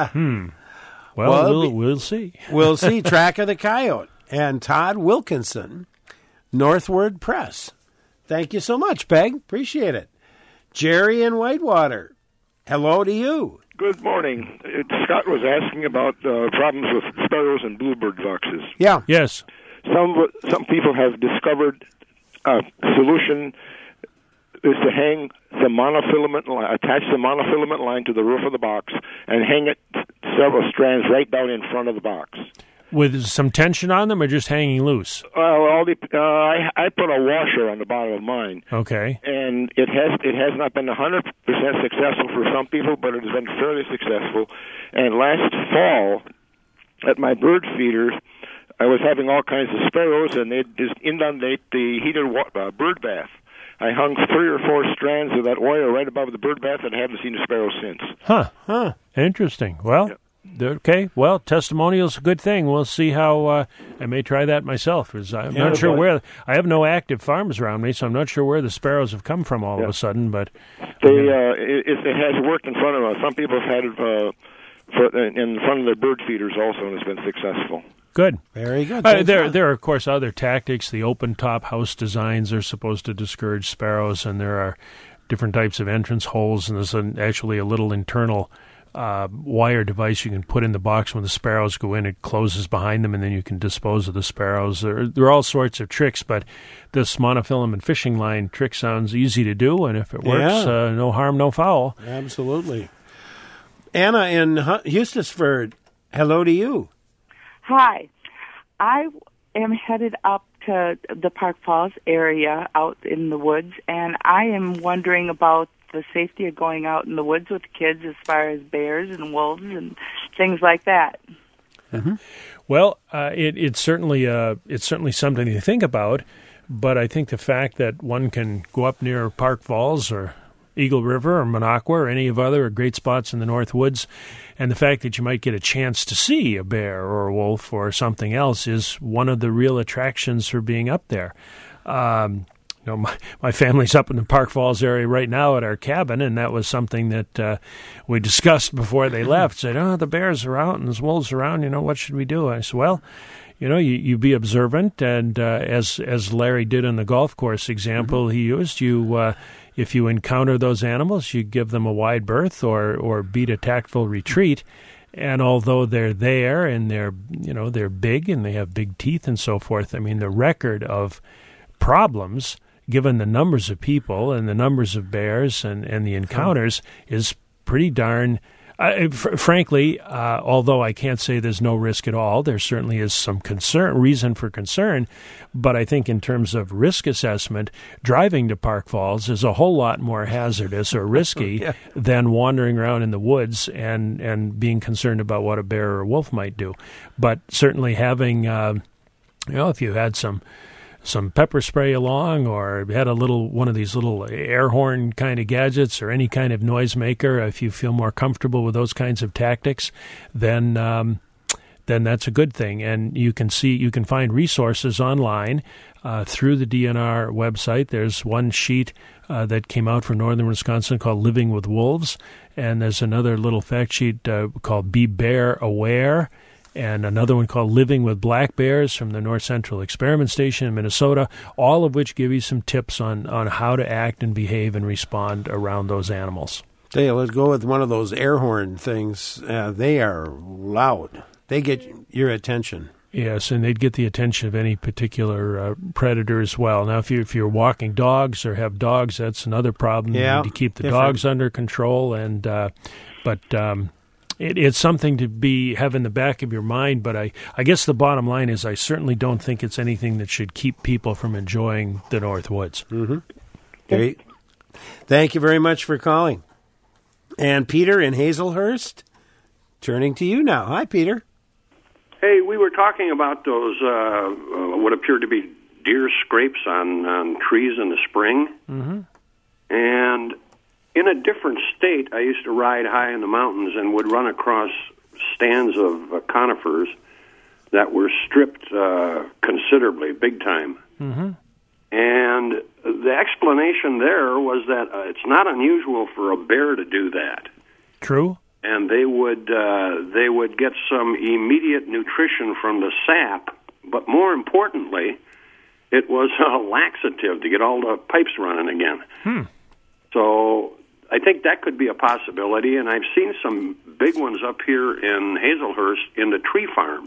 Well, we'll see.
We'll see. Track of the Coyote and Todd Wilkinson, Northward Press. Thank you so much, Peg. Appreciate it. Jerry in Whitewater. Hello to you.
Good morning. Scott was asking about problems with sparrows and bluebird foxes.
Yeah.
Yes.
Some people have discovered a solution is to hang the monofilament line, attach the monofilament line to the roof of the box, and hang it several strands right down in front of the box.
With some tension on them, or just hanging loose?
I put a washer on the bottom of mine.
Okay.
And it has not been 100% successful for some people, but it has been fairly successful. And last fall, at my bird feeders, I was having all kinds of sparrows, and they'd just inundate the heated bird bath. I hung 3 or 4 strands of that oil right above the bird bath, and I haven't seen a sparrow since.
Huh. Interesting. Well... Yeah. Okay, well, testimonial's a good thing. We'll see how I may try that myself. I'm not sure where. I have no active farms around me, so I'm not sure where the sparrows have come from all of a sudden. But
it has worked in front of some people have had it in front of their bird feeders also, and it's been successful.
Good.
Very good.
There are, of course, other tactics. The open-top house designs are supposed to discourage sparrows, and there are different types of entrance holes, and there's actually a little internal wire device you can put in the box when the sparrows go in. It closes behind them, and then you can dispose of the sparrows. There are all sorts of tricks, but this monofilament fishing line trick sounds easy to do, and if it works, no harm, no foul.
Absolutely. Anna in Hustisford, hello to you.
Hi. I am headed up to the Park Falls area out in the woods, and I am wondering about the safety of going out in the woods with kids as far as bears and wolves and things like that.
Mm-hmm. Well, it's certainly something to think about, but I think the fact that one can go up near Park Falls or Eagle River or Minocqua or any of other great spots in the North Woods, and the fact that you might get a chance to see a bear or a wolf or something else is one of the real attractions for being up there. My family's up in the Park Falls area right now at our cabin, and that was something that we discussed before they left. Said, the bears are out and there's wolves around, what should we do? I said, well, you be observant, and as Larry did in the golf course example he used, if you encounter those animals, you give them a wide berth or beat a tactful retreat. And although they're there and they're big and they have big teeth and so forth, I mean, the record of problems, given the numbers of people and the numbers of bears and the encounters, is pretty darn... frankly, although I can't say there's no risk at all, there certainly is some reason for concern. But I think in terms of risk assessment, driving to Park Falls is a whole lot more hazardous or risky than wandering around in the woods and being concerned about what a bear or a wolf might do. But certainly having, if you had some pepper spray along, or had one of these little air horn kind of gadgets, or any kind of noisemaker, if you feel more comfortable with those kinds of tactics, then that's a good thing. And you can find resources online through the DNR website. There's one sheet that came out for northern Wisconsin called Living with Wolves, and there's another little fact sheet called Be Bear Aware, and another one called Living with Black Bears from the North Central Experiment Station in Minnesota, all of which give you some tips on how to act and behave and respond around those animals.
Hey, let's go with one of those air horn things. They are loud. They get your attention.
Yes, and they'd get the attention of any particular predator as well. Now, if you're walking dogs or have dogs, that's another problem.
Yeah,
you need to keep the dogs under control, but it's something to have in the back of your mind. But I guess the bottom line is I certainly don't think it's anything that should keep people from enjoying the North Woods.
Mm-hmm. Great. Thank you very much for calling. And Peter in Hazelhurst, turning to you now. Hi, Peter.
Hey, we were talking about those what appeared to be deer scrapes on trees in the spring.
Mm-hmm.
And in a different state, I used to ride high in the mountains and would run across stands of conifers that were stripped considerably, big time.
Mm-hmm.
And the explanation there was that it's not unusual for a bear to do that.
True.
And they would get some immediate nutrition from the sap, but more importantly, it was a laxative to get all the pipes running again. So I think that could be a possibility, and I've seen some big ones up here in Hazelhurst in the tree farms.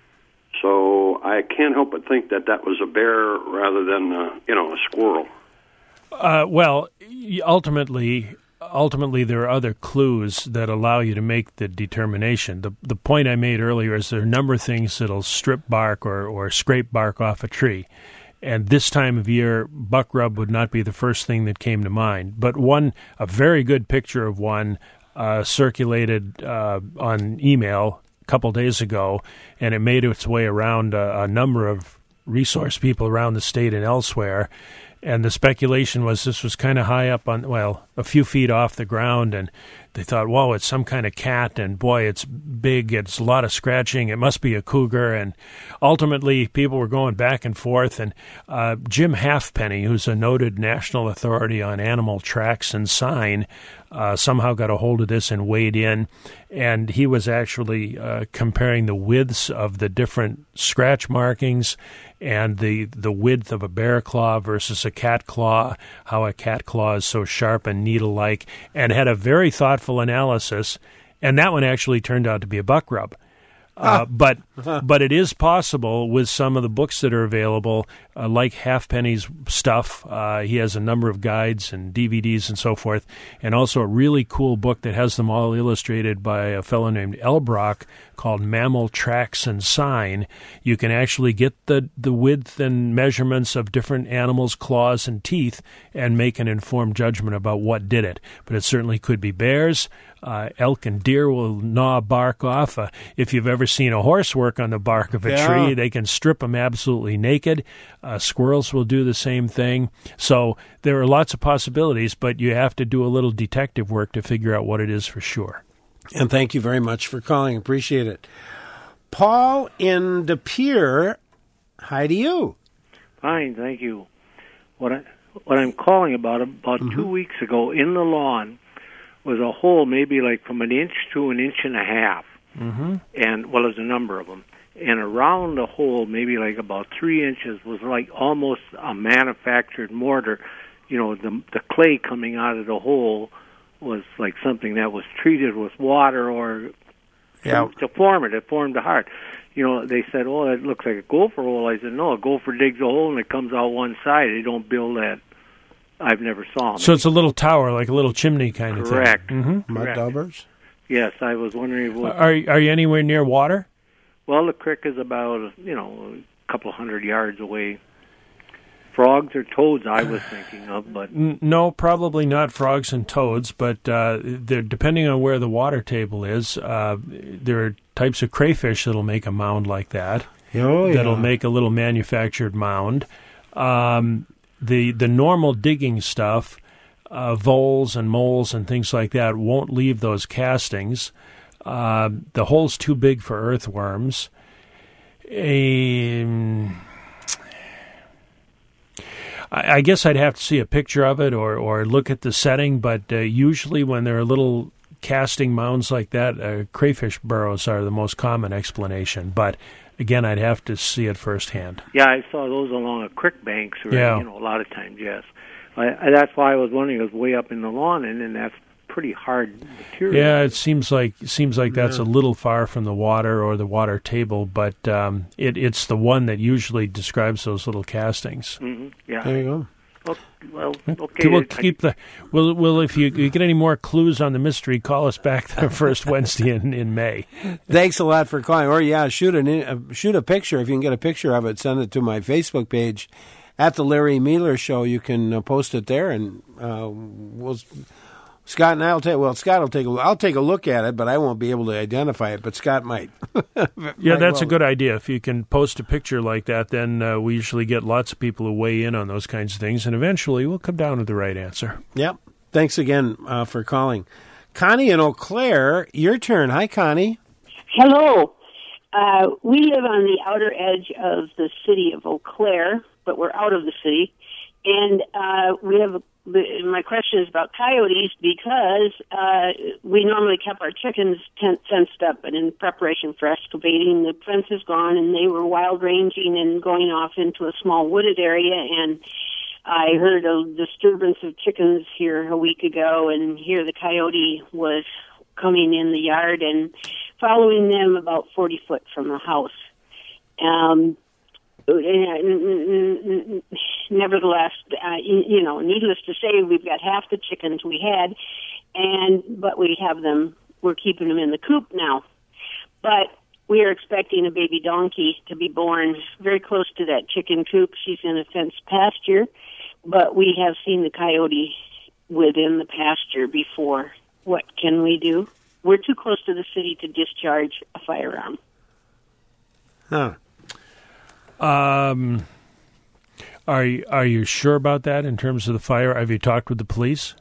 So I can't help but think that was a bear rather than a squirrel.
Well, ultimately, there are other clues that allow you to make the determination. The point I made earlier is there are a number of things that'll strip bark or scrape bark off a tree. And this time of year, buck rub would not be the first thing that came to mind. But a very good picture of one circulated on email a couple days ago, and it made its way around a number of resource people around the state and elsewhere. And the speculation was this was kind of high up a few feet off the ground, and they thought, whoa, it's some kind of cat, and boy, it's big, it's a lot of scratching, it must be a cougar. And ultimately, people were going back and forth, and Jim Halfpenny, who's a noted national authority on animal tracks and sign, somehow got a hold of this and weighed in, and he was actually comparing the widths of the different scratch markings and the width of a bear claw versus a cat claw, how a cat claw is so sharp and needle-like, and had a very thoughtful analysis. And that one actually turned out to be a buck rub. But it is possible with some of the books that are available, like Halfpenny's stuff. He has a number of guides and DVDs and so forth, and also a really cool book that has them all illustrated by a fellow named Elbrock called Mammal Tracks and Sign. You can actually get the width and measurements of different animals' claws and teeth and make an informed judgment about what did it. But it certainly could be bears. Elk and deer will gnaw bark off. If you've ever seen a horse work on the bark of a tree, they can strip them absolutely naked. Squirrels will do the same thing. So there are lots of possibilities, but you have to do a little detective work to figure out what it is for sure.
And thank you very much for calling. Appreciate it. Paul in De Pere, hi to you.
Fine, thank you. What I'm calling about 2 weeks ago in the lawn was a hole maybe like from an inch to an inch and a half.
Mm-hmm.
And, well, there's a number of them. And around the hole, maybe like about 3 inches, was like almost a manufactured mortar. You know, the clay coming out of the hole was like something that was treated with water or to form it. It formed a heart. You know, they said, oh, that looks like a gopher hole. I said, no, a gopher digs a hole and it comes out one side. They don't build that. I've never saw them.
So it's a little tower, like a little chimney kind of thing.
Correct.
Mm-hmm.
Mud daubers?
Yes, I was wondering.
Are you anywhere near water?
Well, the creek is about, a couple hundred yards away. Frogs or toads, I was thinking of, but
no, probably not frogs and toads. But they're depending on where the water table is. There are types of crayfish that'll make a mound like that. That'll make a little manufactured mound. The normal digging stuff, voles and moles and things like that, won't leave those castings. The hole's too big for earthworms. I guess I'd have to see a picture of it or look at the setting, but usually when there are little casting mounds like that, crayfish burrows are the most common explanation. But again, I'd have to see it firsthand.
Yeah, I saw those along the creek banks, a lot of times, yes. That's why I was wondering, it was way up in the lawn, and that's pretty hard material.
Yeah, it seems like that's a little far from the water or the water table, but it's the one that usually describes those little castings.
Mm-hmm. Yeah.
There you go.
Well, okay.
We'll keep if you get any more clues on the mystery, call us back the first Wednesday in May.
Thanks a lot for calling. Or shoot a picture if you can get a picture of it. Send it to my Facebook page at the Larry Mealer Show. You can post it there, and Scott and I'll Scott will take I'll take a look at it, but I won't be able to identify it. But Scott might.
Yeah, that's a good idea. If you can post a picture like that, then we usually get lots of people who weigh in on those kinds of things, and eventually we'll come down to the right answer.
Yep. Thanks again for calling. Connie in Eau Claire, your turn. Hi, Connie.
Hello. We live on the outer edge of the city of Eau Claire, but we're out of the city, and we have my question is about coyotes because we normally kept our chickens fenced up, and in preparation for excavating, the fence is gone, and they were wild ranging and going off into a small wooded area, and I heard a disturbance of chickens here a week ago, and here the coyote was coming in the yard and following them about 40 foot from the house. Nevertheless, needless to say, we've got half the chickens we had, but we're keeping them in the coop now. But we are expecting a baby donkey to be born very close to that chicken coop. She's in a fenced pasture, but we have seen the coyote within the pasture before. What can we do? We're too close to the city to discharge a firearm.
Huh.
Are you sure about that in terms of the fire? Have you talked with the police?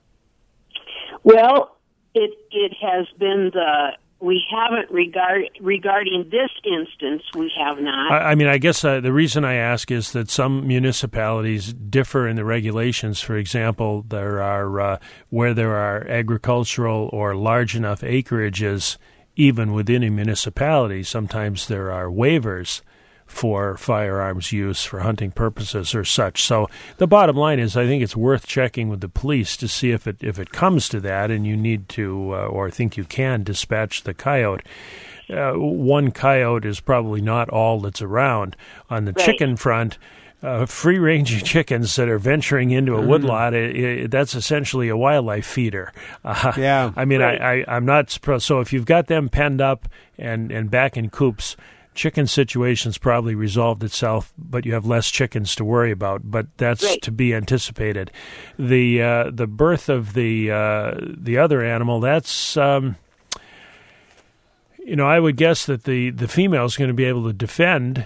Well, it has been we haven't regarding this instance, we have not.
I guess the reason I ask is that some municipalities differ in the regulations. For example, there are where there are agricultural or large enough acreages, even within a municipality, sometimes there are waivers for firearms use for hunting purposes or such. So the bottom line is, I think it's worth checking with the police to see if it comes to that, and you need to or think you can dispatch the coyote. One coyote is probably not all that's around. On the chicken front, free-range chickens that are venturing into a woodlot, that's essentially a wildlife feeder. I mean, I'm not surprised. So if you've got them penned up and back in coops, chicken situation's probably resolved itself, but you have less chickens to worry about. But that's to be anticipated. The birth of the other animal, that's I would guess that the female is going to be able to defend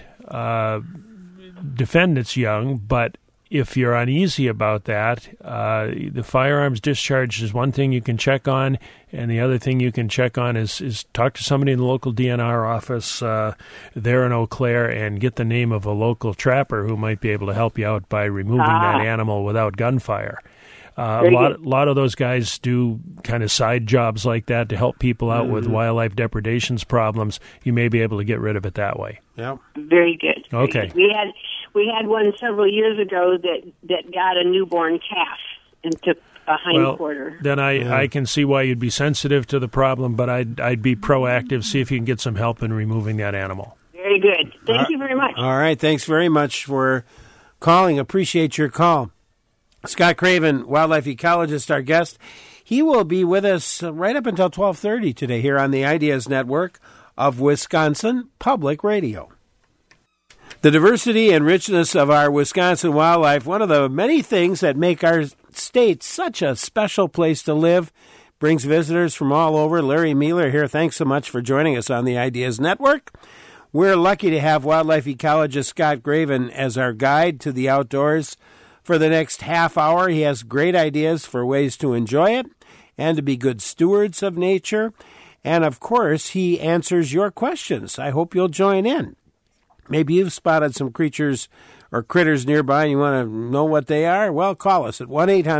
its young, but if you're uneasy about that, the firearms discharge is one thing you can check on, and the other thing you can check on is talk to somebody in the local DNR office there in Eau Claire and get the name of a local trapper who might be able to help you out by removing that animal without gunfire. A lot of those guys do kind of side jobs like that to help people out with wildlife depredations problems. You may be able to get rid of it that way.
Yeah.
Very good.
Okay.
We had one several years ago that got a newborn calf and took a hind quarter.
Then I can see why you'd be sensitive to the problem, but I'd be proactive, see if you can get some help in removing that animal.
Very good. Thank you very much.
All right. Thanks very much for calling. Appreciate your call. Scott Craven, wildlife ecologist, our guest. He will be with us right up until 12:30 today here on the Ideas Network of Wisconsin Public Radio. The diversity and richness of our Wisconsin wildlife, one of the many things that make our state such a special place to live, brings visitors from all over. Larry Mealer here. Thanks so much for joining us on the Ideas Network. We're lucky to have wildlife ecologist Scott Craven as our guide to the outdoors. For the next half hour, he has great ideas for ways to enjoy it and to be good stewards of nature. And, of course, he answers your questions. I hope you'll join in. Maybe you've spotted some creatures or critters nearby and you want to know what they are. Well, call us at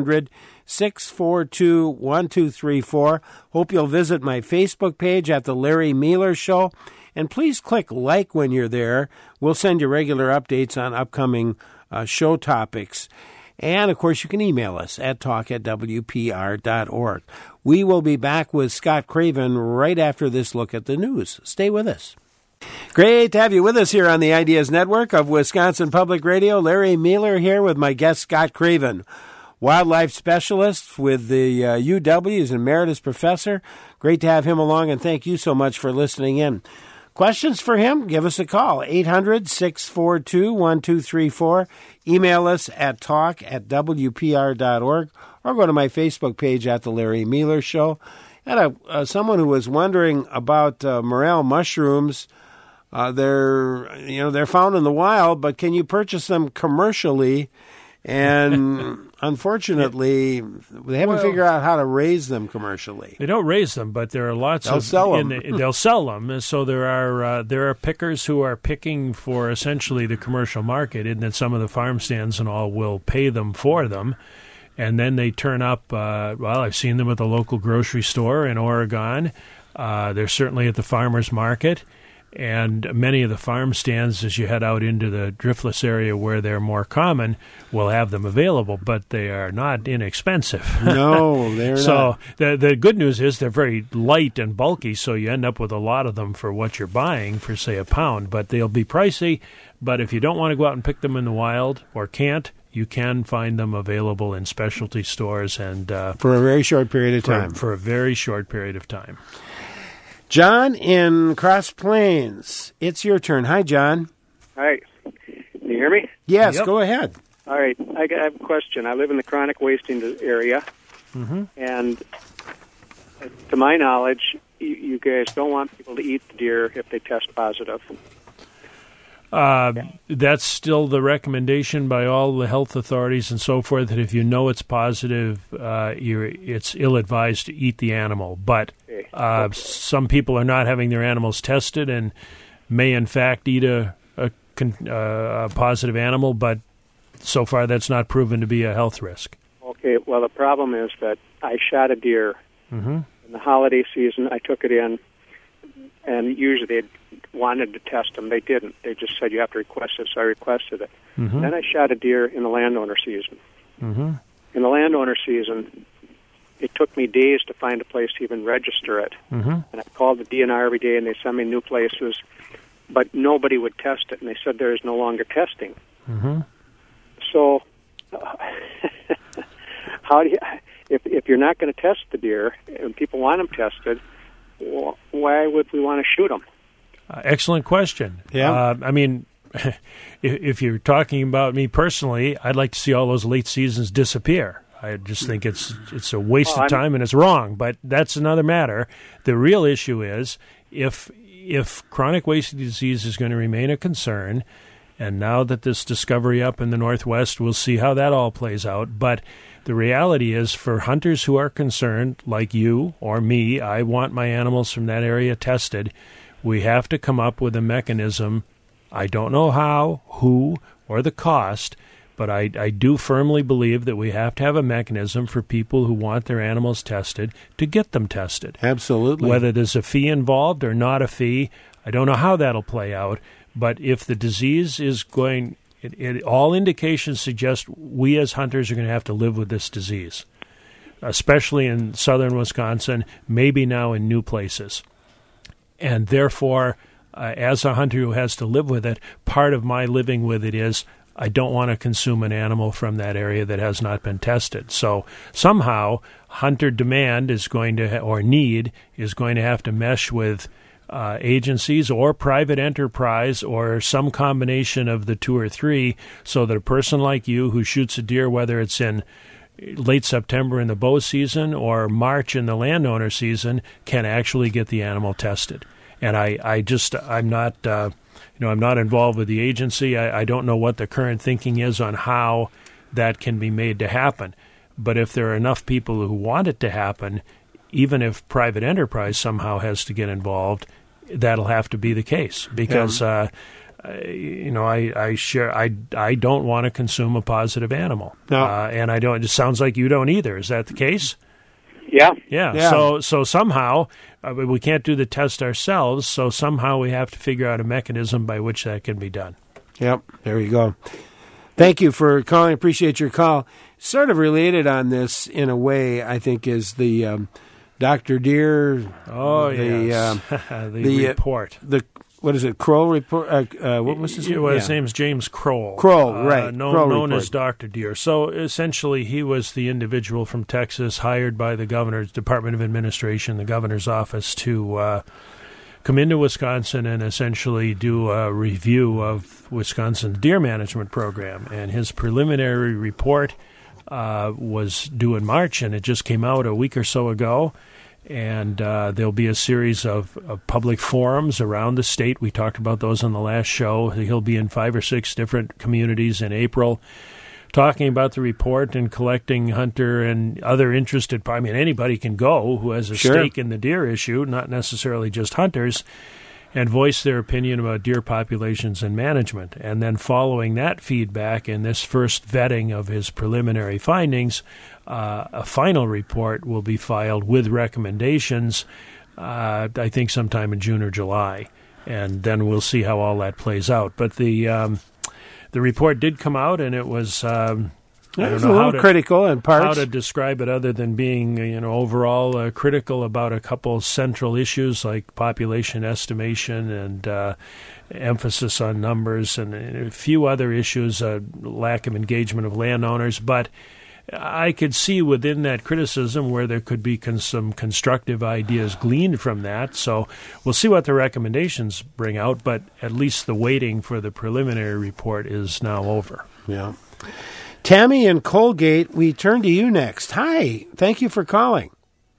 1-800-642-1234. Hope you'll visit my Facebook page at The Larry Mealer Show. And please click like when you're there. We'll send you regular updates on upcoming show topics. And, of course, you can email us at talk@wpr.org. We will be back with Scott Craven right after this look at the news. Stay with us. Great to have you with us here on the Ideas Network of Wisconsin Public Radio. Larry Mealer here with my guest, Scott Craven, wildlife specialist with the UW, is an emeritus professor. Great to have him along, and thank you so much for listening in. Questions for him? Give us a call, 800-642-1234. Email us at talk@wpr.org or go to my Facebook page at The Larry Mealer Show. I had someone who was wondering about morel mushrooms. They're found in the wild, but can you purchase them commercially? And unfortunately, they haven't figured out how to raise them commercially.
They don't raise them, but there are lots
They'll sell them.
They'll sell them. So there are pickers who are picking for essentially the commercial market, and then some of the farm stands and all will pay them for them. And then they turn up, I've seen them at the local grocery store in Oregon. They're certainly at the farmer's market. And many of the farm stands, as you head out into the driftless area where they're more common, will have them available, but they are not inexpensive.
No, they're not.
So the good news is they're very light and bulky, so you end up with a lot of them for what you're buying for, say, a pound. But they'll be pricey. But if you don't want to go out and pick them in the wild or can't, you can find them available in specialty stores and
for a very short period of time.
For a very short period of time.
John in Cross Plains, it's your turn. Hi, John.
Hi. Can you hear me?
Yes, Go ahead.
All right. I have a question. I live in the chronic wasting area, and to my knowledge, you guys don't want people to eat the deer if they test positive.
That's still the recommendation by all the health authorities and so forth, that if you know it's positive, it's ill-advised to eat the animal. But some people are not having their animals tested and may, in fact, eat a positive animal, but so far that's not proven to be a health risk.
Okay, well, the problem is that I shot a deer in the holiday season. I took it in. and usually they wanted to test them. They didn't. They just said you have to request it, so I requested it.
Mm-hmm.
Then I shot a deer in the landowner season.
Mm-hmm.
In the landowner season, it took me days to find a place to even register it.
Mm-hmm.
And I called the DNR every day, and they sent me new places, but nobody would test it, and they said there is no longer testing.
Mm-hmm.
So, how do you, if you're not going to test the deer and people want them tested, why would we want to shoot them?
Excellent question.
Yeah.
I mean, if you're talking about me personally, I'd like to see all those late seasons disappear. I just think it's a waste of time and it's wrong, but that's another matter. The real issue is if chronic wasting disease is going to remain a concern, and now that this discovery up in the Northwest, we'll see how that all plays out. But the reality is, for hunters who are concerned, like you or me, I want my animals from that area tested. We have to come up with a mechanism. I don't know how, who, or the cost, but I do firmly believe that we have to have a mechanism for people who want their animals tested to get them tested.
Absolutely.
Whether there's a fee involved or not a fee, I don't know how that'll play out. But if the disease is going, all indications suggest we as hunters are going to have to live with this disease, especially in southern Wisconsin, maybe now in new places. And therefore, as a hunter who has to live with it, part of my living with it is I don't want to consume an animal from that area that has not been tested. So somehow hunter demand is going to, or need, is going to have to mesh with agencies or private enterprise or some combination of the two or three, so that a person like you who shoots a deer, whether it's in late September in the bow season or March in the landowner season, can actually get the animal tested. And I'm not I'm not involved with the agency. I don't know what the current thinking is on how that can be made to happen. But if there are enough people who want it to happen, even if private enterprise somehow has to get involved, that'll have to be the case. Because I don't want to consume a positive animal.
No.
And I don't. It sounds like you don't either. Is that the case?
Yeah.
So somehow we can't do the test ourselves. So somehow we have to figure out a mechanism by which that can be done.
Yep. There you go. Thank you for calling. Appreciate your call. Sort of related on this in a way, I think, is the Dr. Deer.
Oh, yes. The report.
What is it? Kroll report? What was his name?
Well, his name's James Kroll.
Kroll, right.
Known as Dr. Deer. So essentially, he was the individual from Texas hired by the governor's Department of Administration, the governor's office, to come into Wisconsin and essentially do a review of Wisconsin's deer management program. And his preliminary report was due in March, and it just came out a week or so ago. And there'll be a series of public forums around the state. We talked about those on the last show. He'll be in 5 or 6 different communities in April talking about the report and collecting hunter and other interested. I mean, anybody can go who has a stake in the deer issue, not necessarily just hunters, and voice their opinion about deer populations and management. And then following that feedback and this first vetting of his preliminary findings, a final report will be filed with recommendations, I think sometime in June or July. And then we'll see how all that plays out. But the report did come out, and it was... I don't know
critical in parts.
How to describe it other than being, overall critical about a couple central issues like population estimation and emphasis on numbers and a few other issues, lack of engagement of landowners. But I could see within that criticism where there could be some constructive ideas gleaned from that. So we'll see what the recommendations bring out, but at least the waiting for the preliminary report is now over.
Yeah. Tammy in Colgate, we turn to you next. Hi. Thank you for calling.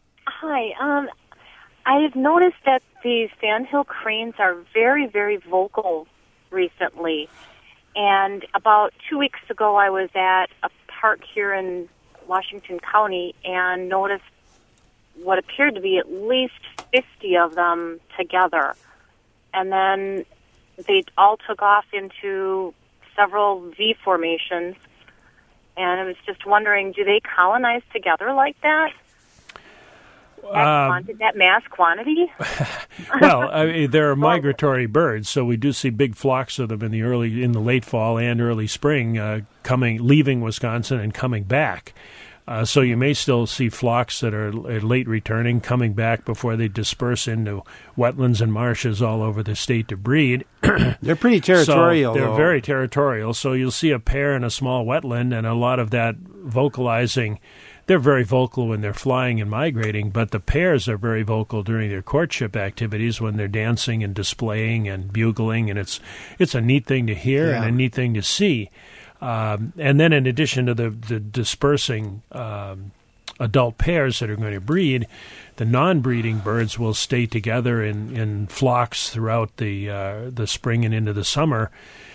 Hi. I've noticed that the sandhill cranes are very, very vocal recently. And about 2 weeks ago, I was at a park here in Washington County and noticed what appeared to be at least 50 of them together. And then they all took off into several V formations. And I was just wondering, do they colonize together like that?
That mass quantity?
Well, there are migratory birds, so we do see big flocks of them in the late fall and early spring, leaving Wisconsin and coming back. So you may still see flocks that are late returning, coming back before they disperse into wetlands and marshes all over the state to breed.
They're pretty territorial.
So they're very territorial. So you'll see a pair in a small wetland, and a lot of that vocalizing. They're very vocal when they're flying and migrating, but the pairs are very vocal during their courtship activities when they're dancing and displaying and bugling, and it's a neat thing to hear and a neat thing to see. And then in addition to the dispersing adult pairs that are going to breed, the non-breeding birds will stay together in flocks throughout the spring and into the summer,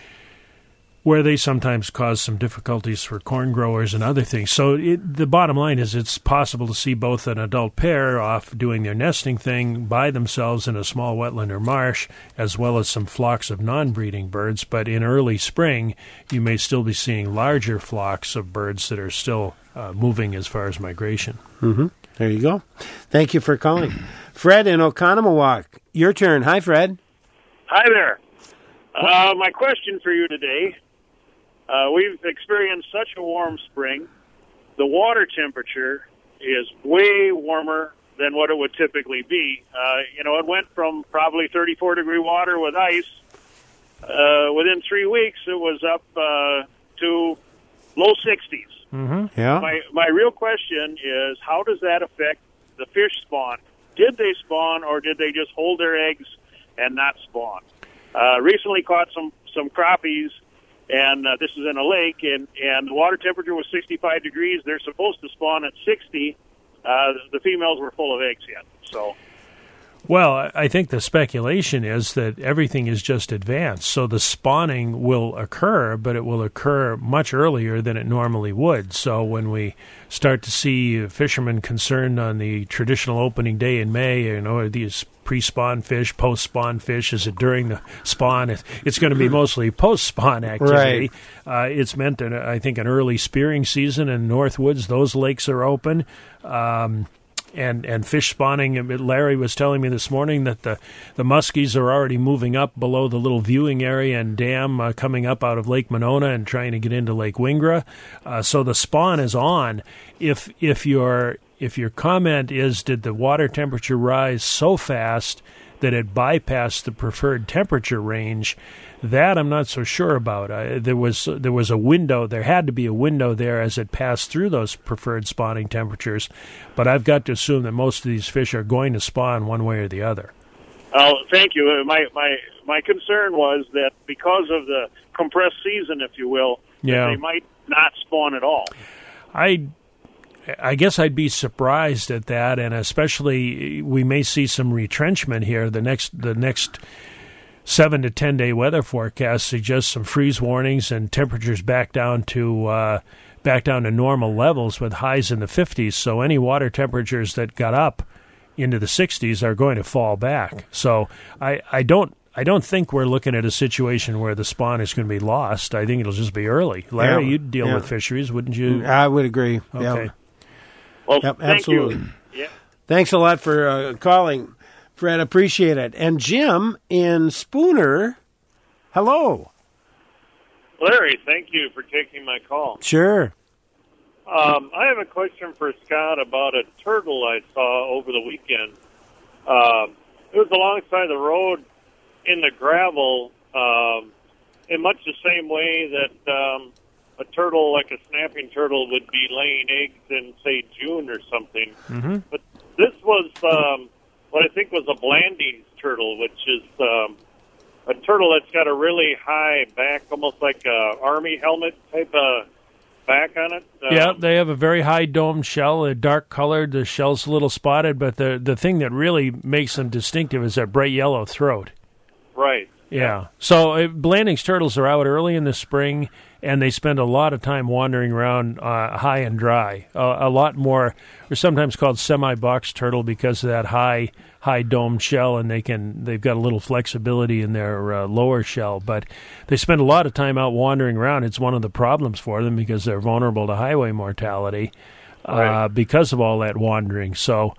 where they sometimes cause some difficulties for corn growers and other things. So the bottom line is it's possible to see both an adult pair off doing their nesting thing by themselves in a small wetland or marsh, as well as some flocks of non-breeding birds. But in early spring, you may still be seeing larger flocks of birds that are still moving as far as migration.
Mm-hmm. There you go. Thank you for calling. Fred in Oconomowoc, your turn. Hi, Fred.
Hi there. My question for you today, we've experienced such a warm spring. The water temperature is way warmer than what it would typically be. It went from probably 34-degree water with ice. Within 3 weeks, it was up to low 60s.
Mm-hmm. Yeah.
My real question is, how does that affect the fish spawn? Did they spawn, or did they just hold their eggs and not spawn? Recently caught some crappies, and this is in a lake, and the water temperature was 65 degrees. They're supposed to spawn at 60. The females were full of eggs yet. So,
well, I think the speculation is that everything is just advanced. So the spawning will occur, but it will occur much earlier than it normally would. So when we start to see fishermen concerned on the traditional opening day in May, are these pre-spawn fish, post-spawn fish? Is it during the spawn? It's going to be mostly post-spawn activity. Right. It's meant, I think, an early spearing season in Northwoods. Those lakes are open. And fish spawning, Larry was telling me this morning that the muskies are already moving up below the little viewing area and dam coming up out of Lake Monona and trying to get into Lake Wingra. So the spawn is on. If your comment is, did the water temperature rise so fast that it bypassed the preferred temperature range, that I'm not so sure about. There was a window. There had to be a window there as it passed through those preferred spawning temperatures, but I've got to assume that most of these fish are going to spawn one way or the other.
Oh, thank you. My concern was that because of the compressed season, if you will, that they might not spawn at all.
I guess I'd be surprised at that, and especially we may see some retrenchment here. The next 7 to 10 day weather forecast suggests some freeze warnings and temperatures back down to normal levels with highs in the 50s. So any water temperatures that got up into the 60s are going to fall back. So I don't think we're looking at a situation where the spawn is going to be lost. I think it'll just be early. Larry, you'd deal with fisheries, wouldn't you?
I would agree.
Okay.
Well,
absolutely.
Thank you. Yeah.
Thanks a lot for calling, Fred. Appreciate it. And Jim in Spooner, hello.
Larry, thank you for taking my call.
Sure.
I have a question for Scott about a turtle I saw over the weekend. It was alongside the road in the gravel in much the same way that a turtle, like a snapping turtle, would be laying eggs in, say, June or something.
Mm-hmm.
But this was what I think was a Blanding's turtle, which is a turtle that's got a really high back, almost like a army helmet type of back on it.
Yeah, they have a very high domed shell, a dark colored. The shell's a little spotted, but the thing that really makes them distinctive is that bright yellow throat.
Right.
Yeah. So Blanding's turtles are out early in the spring, and they spend a lot of time wandering around high and dry. A lot more. They're sometimes called semi-box turtle because of that high domed shell, and they've got a little flexibility in their lower shell. But they spend a lot of time out wandering around. It's one of the problems for them because they're vulnerable to highway mortality because of all that wandering. So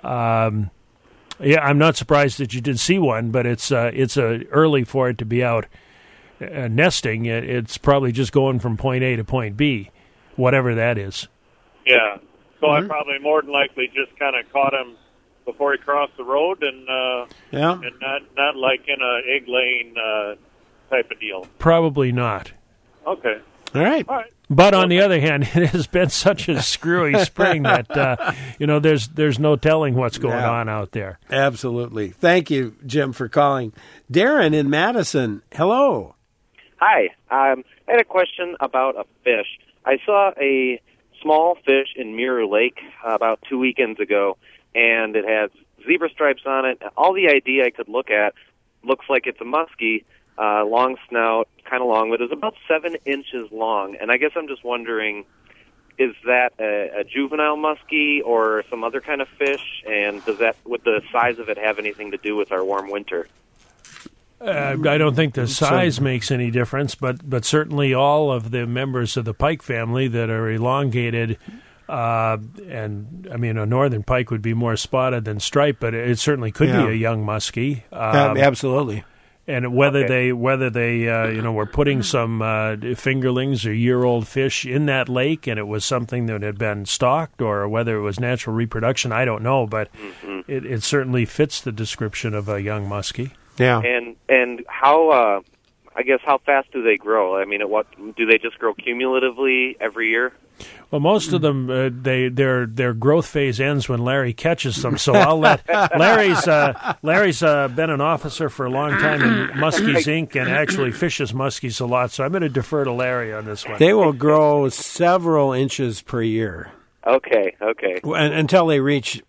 Yeah, I'm not surprised that you did see one, but it's early for it to be out nesting. It's probably just going from point A to point B, whatever that is.
Yeah. So I probably more than likely just kind of caught him before he crossed the road, and not like in a egg laying type of deal.
Probably not.
Okay.
All right.
But on the other hand, it has been such a screwy spring that there's no telling what's going on out there.
Absolutely. Thank you, Jim, for calling. Darren in Madison. Hello.
Hi. I had a question about a fish. I saw a small fish in Mirror Lake about 2 weekends ago, and it has zebra stripes on it. All the ID I could look at looks like it's a muskie. Long snout, kind of long, but it's about 7 inches long. And I guess I'm just wondering, is that a juvenile muskie or some other kind of fish? And would the size of it have anything to do with our warm winter?
I don't think the size makes any difference, but certainly all of the members of the pike family that are elongated, and I mean a northern pike would be more spotted than striped, but it certainly could be a young muskie.
Absolutely.
And whether they were putting some fingerlings or year-old fish in that lake, and it was something that had been stocked, or whether it was natural reproduction, I don't know. But it certainly fits the description of a young muskie.
Yeah.
And how I guess how fast do they grow? I mean, what do they just grow cumulatively every year?
Well, most of them, their growth phase ends when Larry catches them. So I'll let Larry's been an officer for a long time in Muskies Inc. and actually fishes muskies a lot. So I'm going to defer to Larry on this one.
They will grow several inches per year.
Okay.
Until they reach,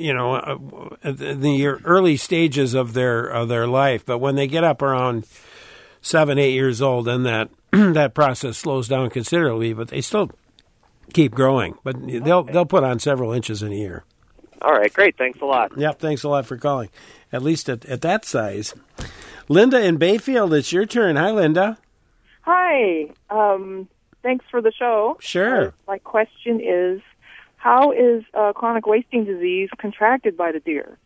the early stages of their life. But when they get up around 7, 8 years old, then that process slows down considerably. But they still keep growing, but they'll put on several inches in a year.
All right, great. Thanks a lot.
Yep, thanks a lot for calling. At least at that size. Linda in Bayfield, it's your turn. Hi, Linda.
Hi. Thanks for the show.
Sure.
My question is, how is chronic wasting disease contracted by the deer?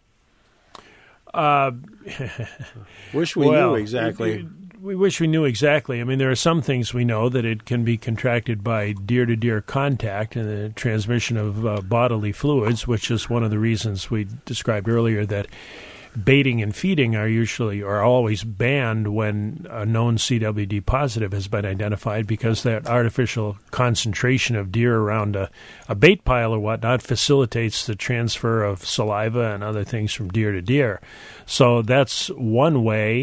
Wish we knew exactly.
We wish we knew exactly. I mean, there are some things we know that it can be contracted by deer-to-deer contact and the transmission of bodily fluids, which is one of the reasons we described earlier that baiting and feeding are always banned when a known CWD positive has been identified, because that artificial concentration of deer around a bait pile or whatnot facilitates the transfer of saliva and other things from deer to deer. So that's one way.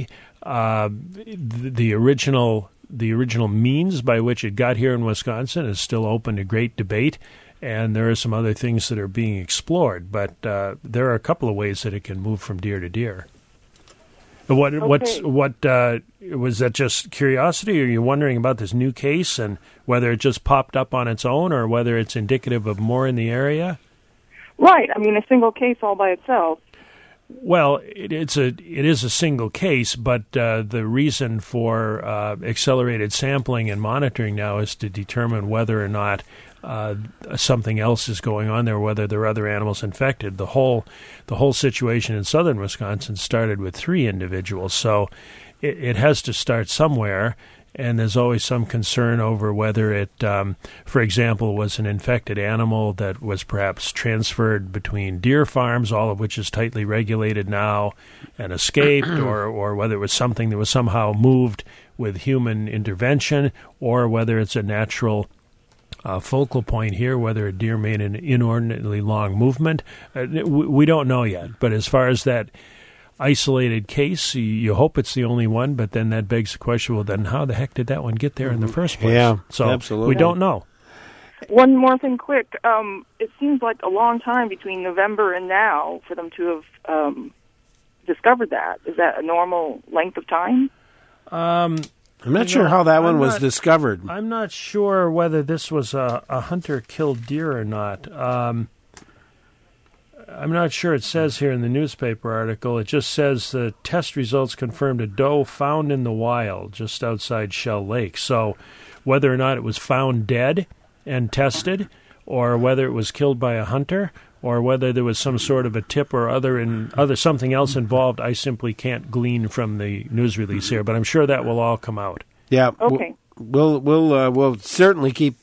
The original means by which it got here in Wisconsin is still open to great debate, and there are some other things that are being explored. But there are a couple of ways that it can move from deer to deer. Was that just curiosity, or are you wondering about this new case and whether it just popped up on its own, or whether it's indicative of more in the area?
Right. I mean, a single case all by itself.
Well, it is a single case, but the reason for accelerated sampling and monitoring now is to determine whether or not something else is going on there, whether there are other animals infected. The whole situation in southern Wisconsin started with 3 individuals, so it has to start somewhere. And there's always some concern over whether it, for example, was an infected animal that was perhaps transferred between deer farms, all of which is tightly regulated now, and escaped, or whether it was something that was somehow moved with human intervention, or whether it's a natural focal point here, whether a deer made an inordinately long movement. We don't know yet. But as far as that isolated case, you hope it's the only one, but then that begs the question, well, then how the heck did that one get there in the first place?
Yeah,
so
absolutely.
We don't know.
One more thing quick. It seems like a long time between November and now for them to have discovered that. Is that a normal length of time?
I'm not sure how that one was discovered.
I'm not sure whether this was a hunter-killed deer or not. I'm not sure it says here in the newspaper article. It just says the test results confirmed a doe found in the wild just outside Shell Lake. So whether or not it was found dead and tested, or whether it was killed by a hunter, or whether there was some sort of a tip or other something else involved, I simply can't glean from the news release here. But I'm sure that will all come out.
Yeah.
Okay.
We'll certainly keep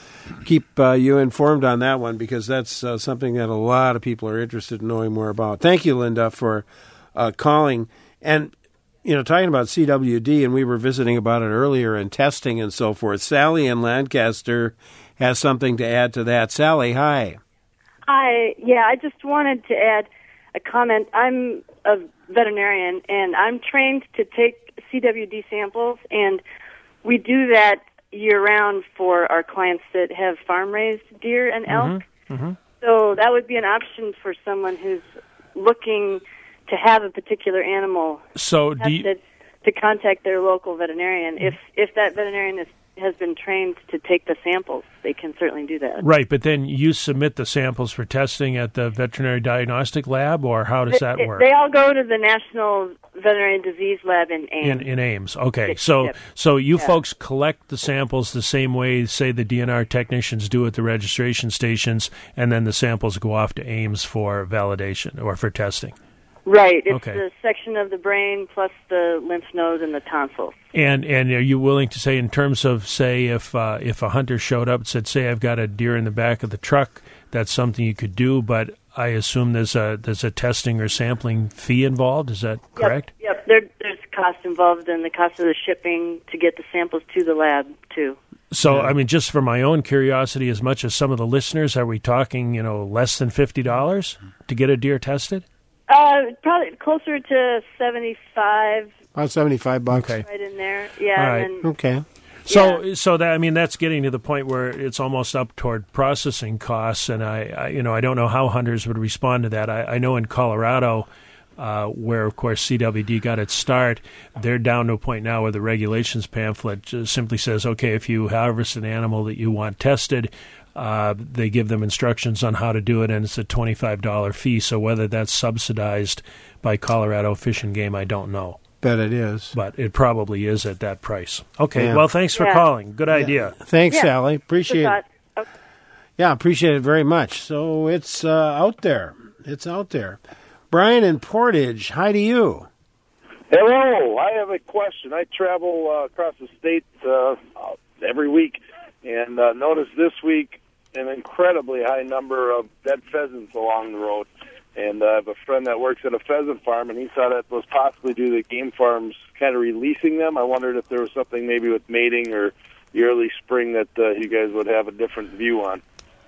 you informed on that one, because that's something that a lot of people are interested in knowing more about. Thank you, Linda, for calling. And, talking about CWD, and we were visiting about it earlier, and testing and so forth. Sally in Lancaster has something to add to that. Sally, hi.
Hi. Yeah, I just wanted to add a comment. I'm a veterinarian, and I'm trained to take CWD samples, and we do that year-round for our clients that have farm-raised deer and elk.
Mm-hmm.
So that would be an option for someone who's looking to have a particular animal tested, to contact their local veterinarian. If that veterinarian has been trained to take the samples, they can certainly do that.
Right, but then you submit the samples for testing at the veterinary diagnostic lab, or how does that work?
They all go to the National Veterinary Disease Lab in Ames.
In Ames, okay. So you folks collect the samples the same way, say, the DNR technicians do at the registration stations, and then the samples go off to Ames for validation or for testing.
Right. It's the section of the brain plus the lymph nodes and the tonsils.
And are you willing to say, in terms of, say, if a hunter showed up and said, say, I've got a deer in the back of the truck, that's something you could do, but I assume there's a testing or sampling fee involved. Is that correct?
Yep. There's cost involved in the cost of the shipping to get the samples to the lab, too.
So, I mean, just for my own curiosity, as much as some of the listeners, are we talking, less than $50 to get a deer tested?
Probably closer to 75.
About $75.
Okay. Right in there. Yeah.
All right.
And then,
okay.
So that's getting to the point where it's almost up toward processing costs, and I don't know how hunters would respond to that. I know in Colorado, where of course CWD got its start, they're down to a point now where the regulations pamphlet just simply says, okay, if you harvest an animal that you want tested, they give them instructions on how to do it, and it's a $25 fee. So whether that's subsidized by Colorado Fish and Game, I don't know.
Bet it is.
But it probably is at that price. Okay, well, thanks for calling. Good idea.
Thanks, Sally. Appreciate it. Okay. Yeah, appreciate it very much. So it's out there. It's out there. Brian in Portage, hi to you.
Hello. I have a question. I travel across the state every week, and noticed this week an incredibly high number of dead pheasants along the road. And I have a friend that works at a pheasant farm, and he thought it was possibly due to game farms kind of releasing them. I wondered if there was something maybe with mating or the early spring that you guys would have a different view on.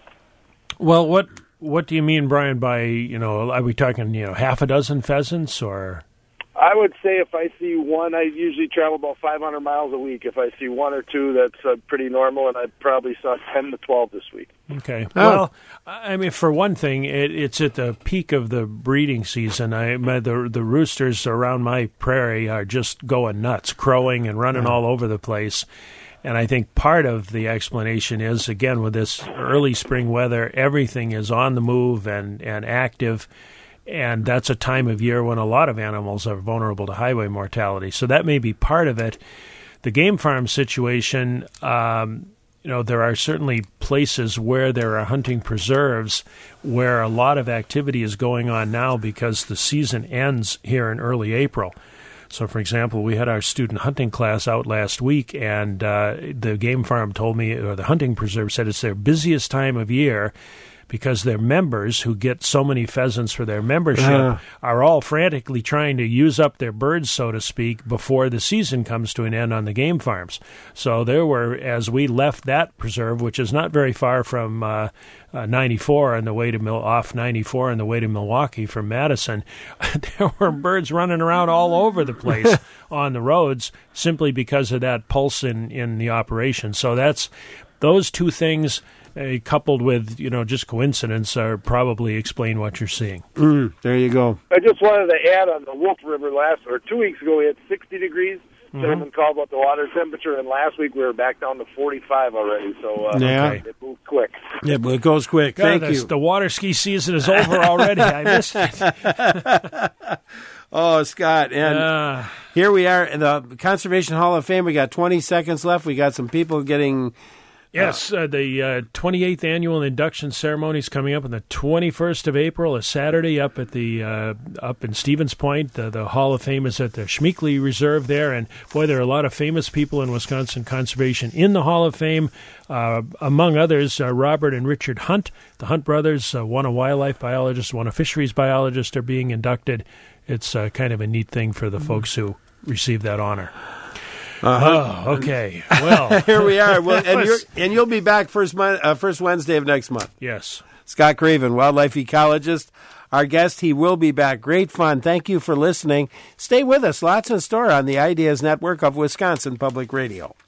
Well, what do you mean, Brian, by, are we talking, half a dozen pheasants or?
I would say if I see one, I usually travel about 500 miles a week. If I see one or two, that's pretty normal, and I probably saw 10 to 12 this week.
Okay. Well, I mean, for one thing, it's at the peak of the breeding season. The roosters around my prairie are just going nuts, crowing and running all over the place. And I think part of the explanation is, again, with this early spring weather, everything is on the move and active. And that's a time of year when a lot of animals are vulnerable to highway mortality. So that may be part of it. The game farm situation, there are certainly places where there are hunting preserves where a lot of activity is going on now because the season ends here in early April. So, for example, we had our student hunting class out last week, and the game farm told me, or the hunting preserve said it's their busiest time of year, because their members, who get so many pheasants for their membership, are all frantically trying to use up their birds, so to speak, before the season comes to an end on the game farms. So there were, as we left that preserve, which is not very far from 94 on the way to off 94 on the way to Milwaukee from Madison, there were birds running around all over the place on the roads simply because of that pulse in the operation. So that's those two things, coupled with, just coincidence, are probably explain what you're seeing.
There you go.
I just wanted to add on the Wolf River 2 weeks ago, we had 60 degrees. Gentleman called about the water temperature, and last week we were back down to 45 already. So it moved quick.
Yeah, but it goes quick. Thank you.
The water ski season is over already. I missed it.
Oh, Scott. And here we are in the Conservation Hall of Fame. We got 20 seconds left. We got some people getting
Yes, the 28th annual induction ceremony is coming up on the 21st of April, a Saturday, up at the up in Stevens Point. The Hall of Fame is at the Schmeekley Reserve there, and boy, there are a lot of famous people in Wisconsin conservation in the Hall of Fame. Among others, Robert and Richard Hunt, the Hunt brothers, one a wildlife biologist, one a fisheries biologist, are being inducted. It's kind of a neat thing for the folks who receive that honor. Oh, okay. Well,
here we are. Well, and you'll be back first Wednesday of next month.
Yes.
Scott Craven, wildlife ecologist, our guest. He will be back. Great fun. Thank you for listening. Stay with us. Lots in store on the Ideas Network of Wisconsin Public Radio.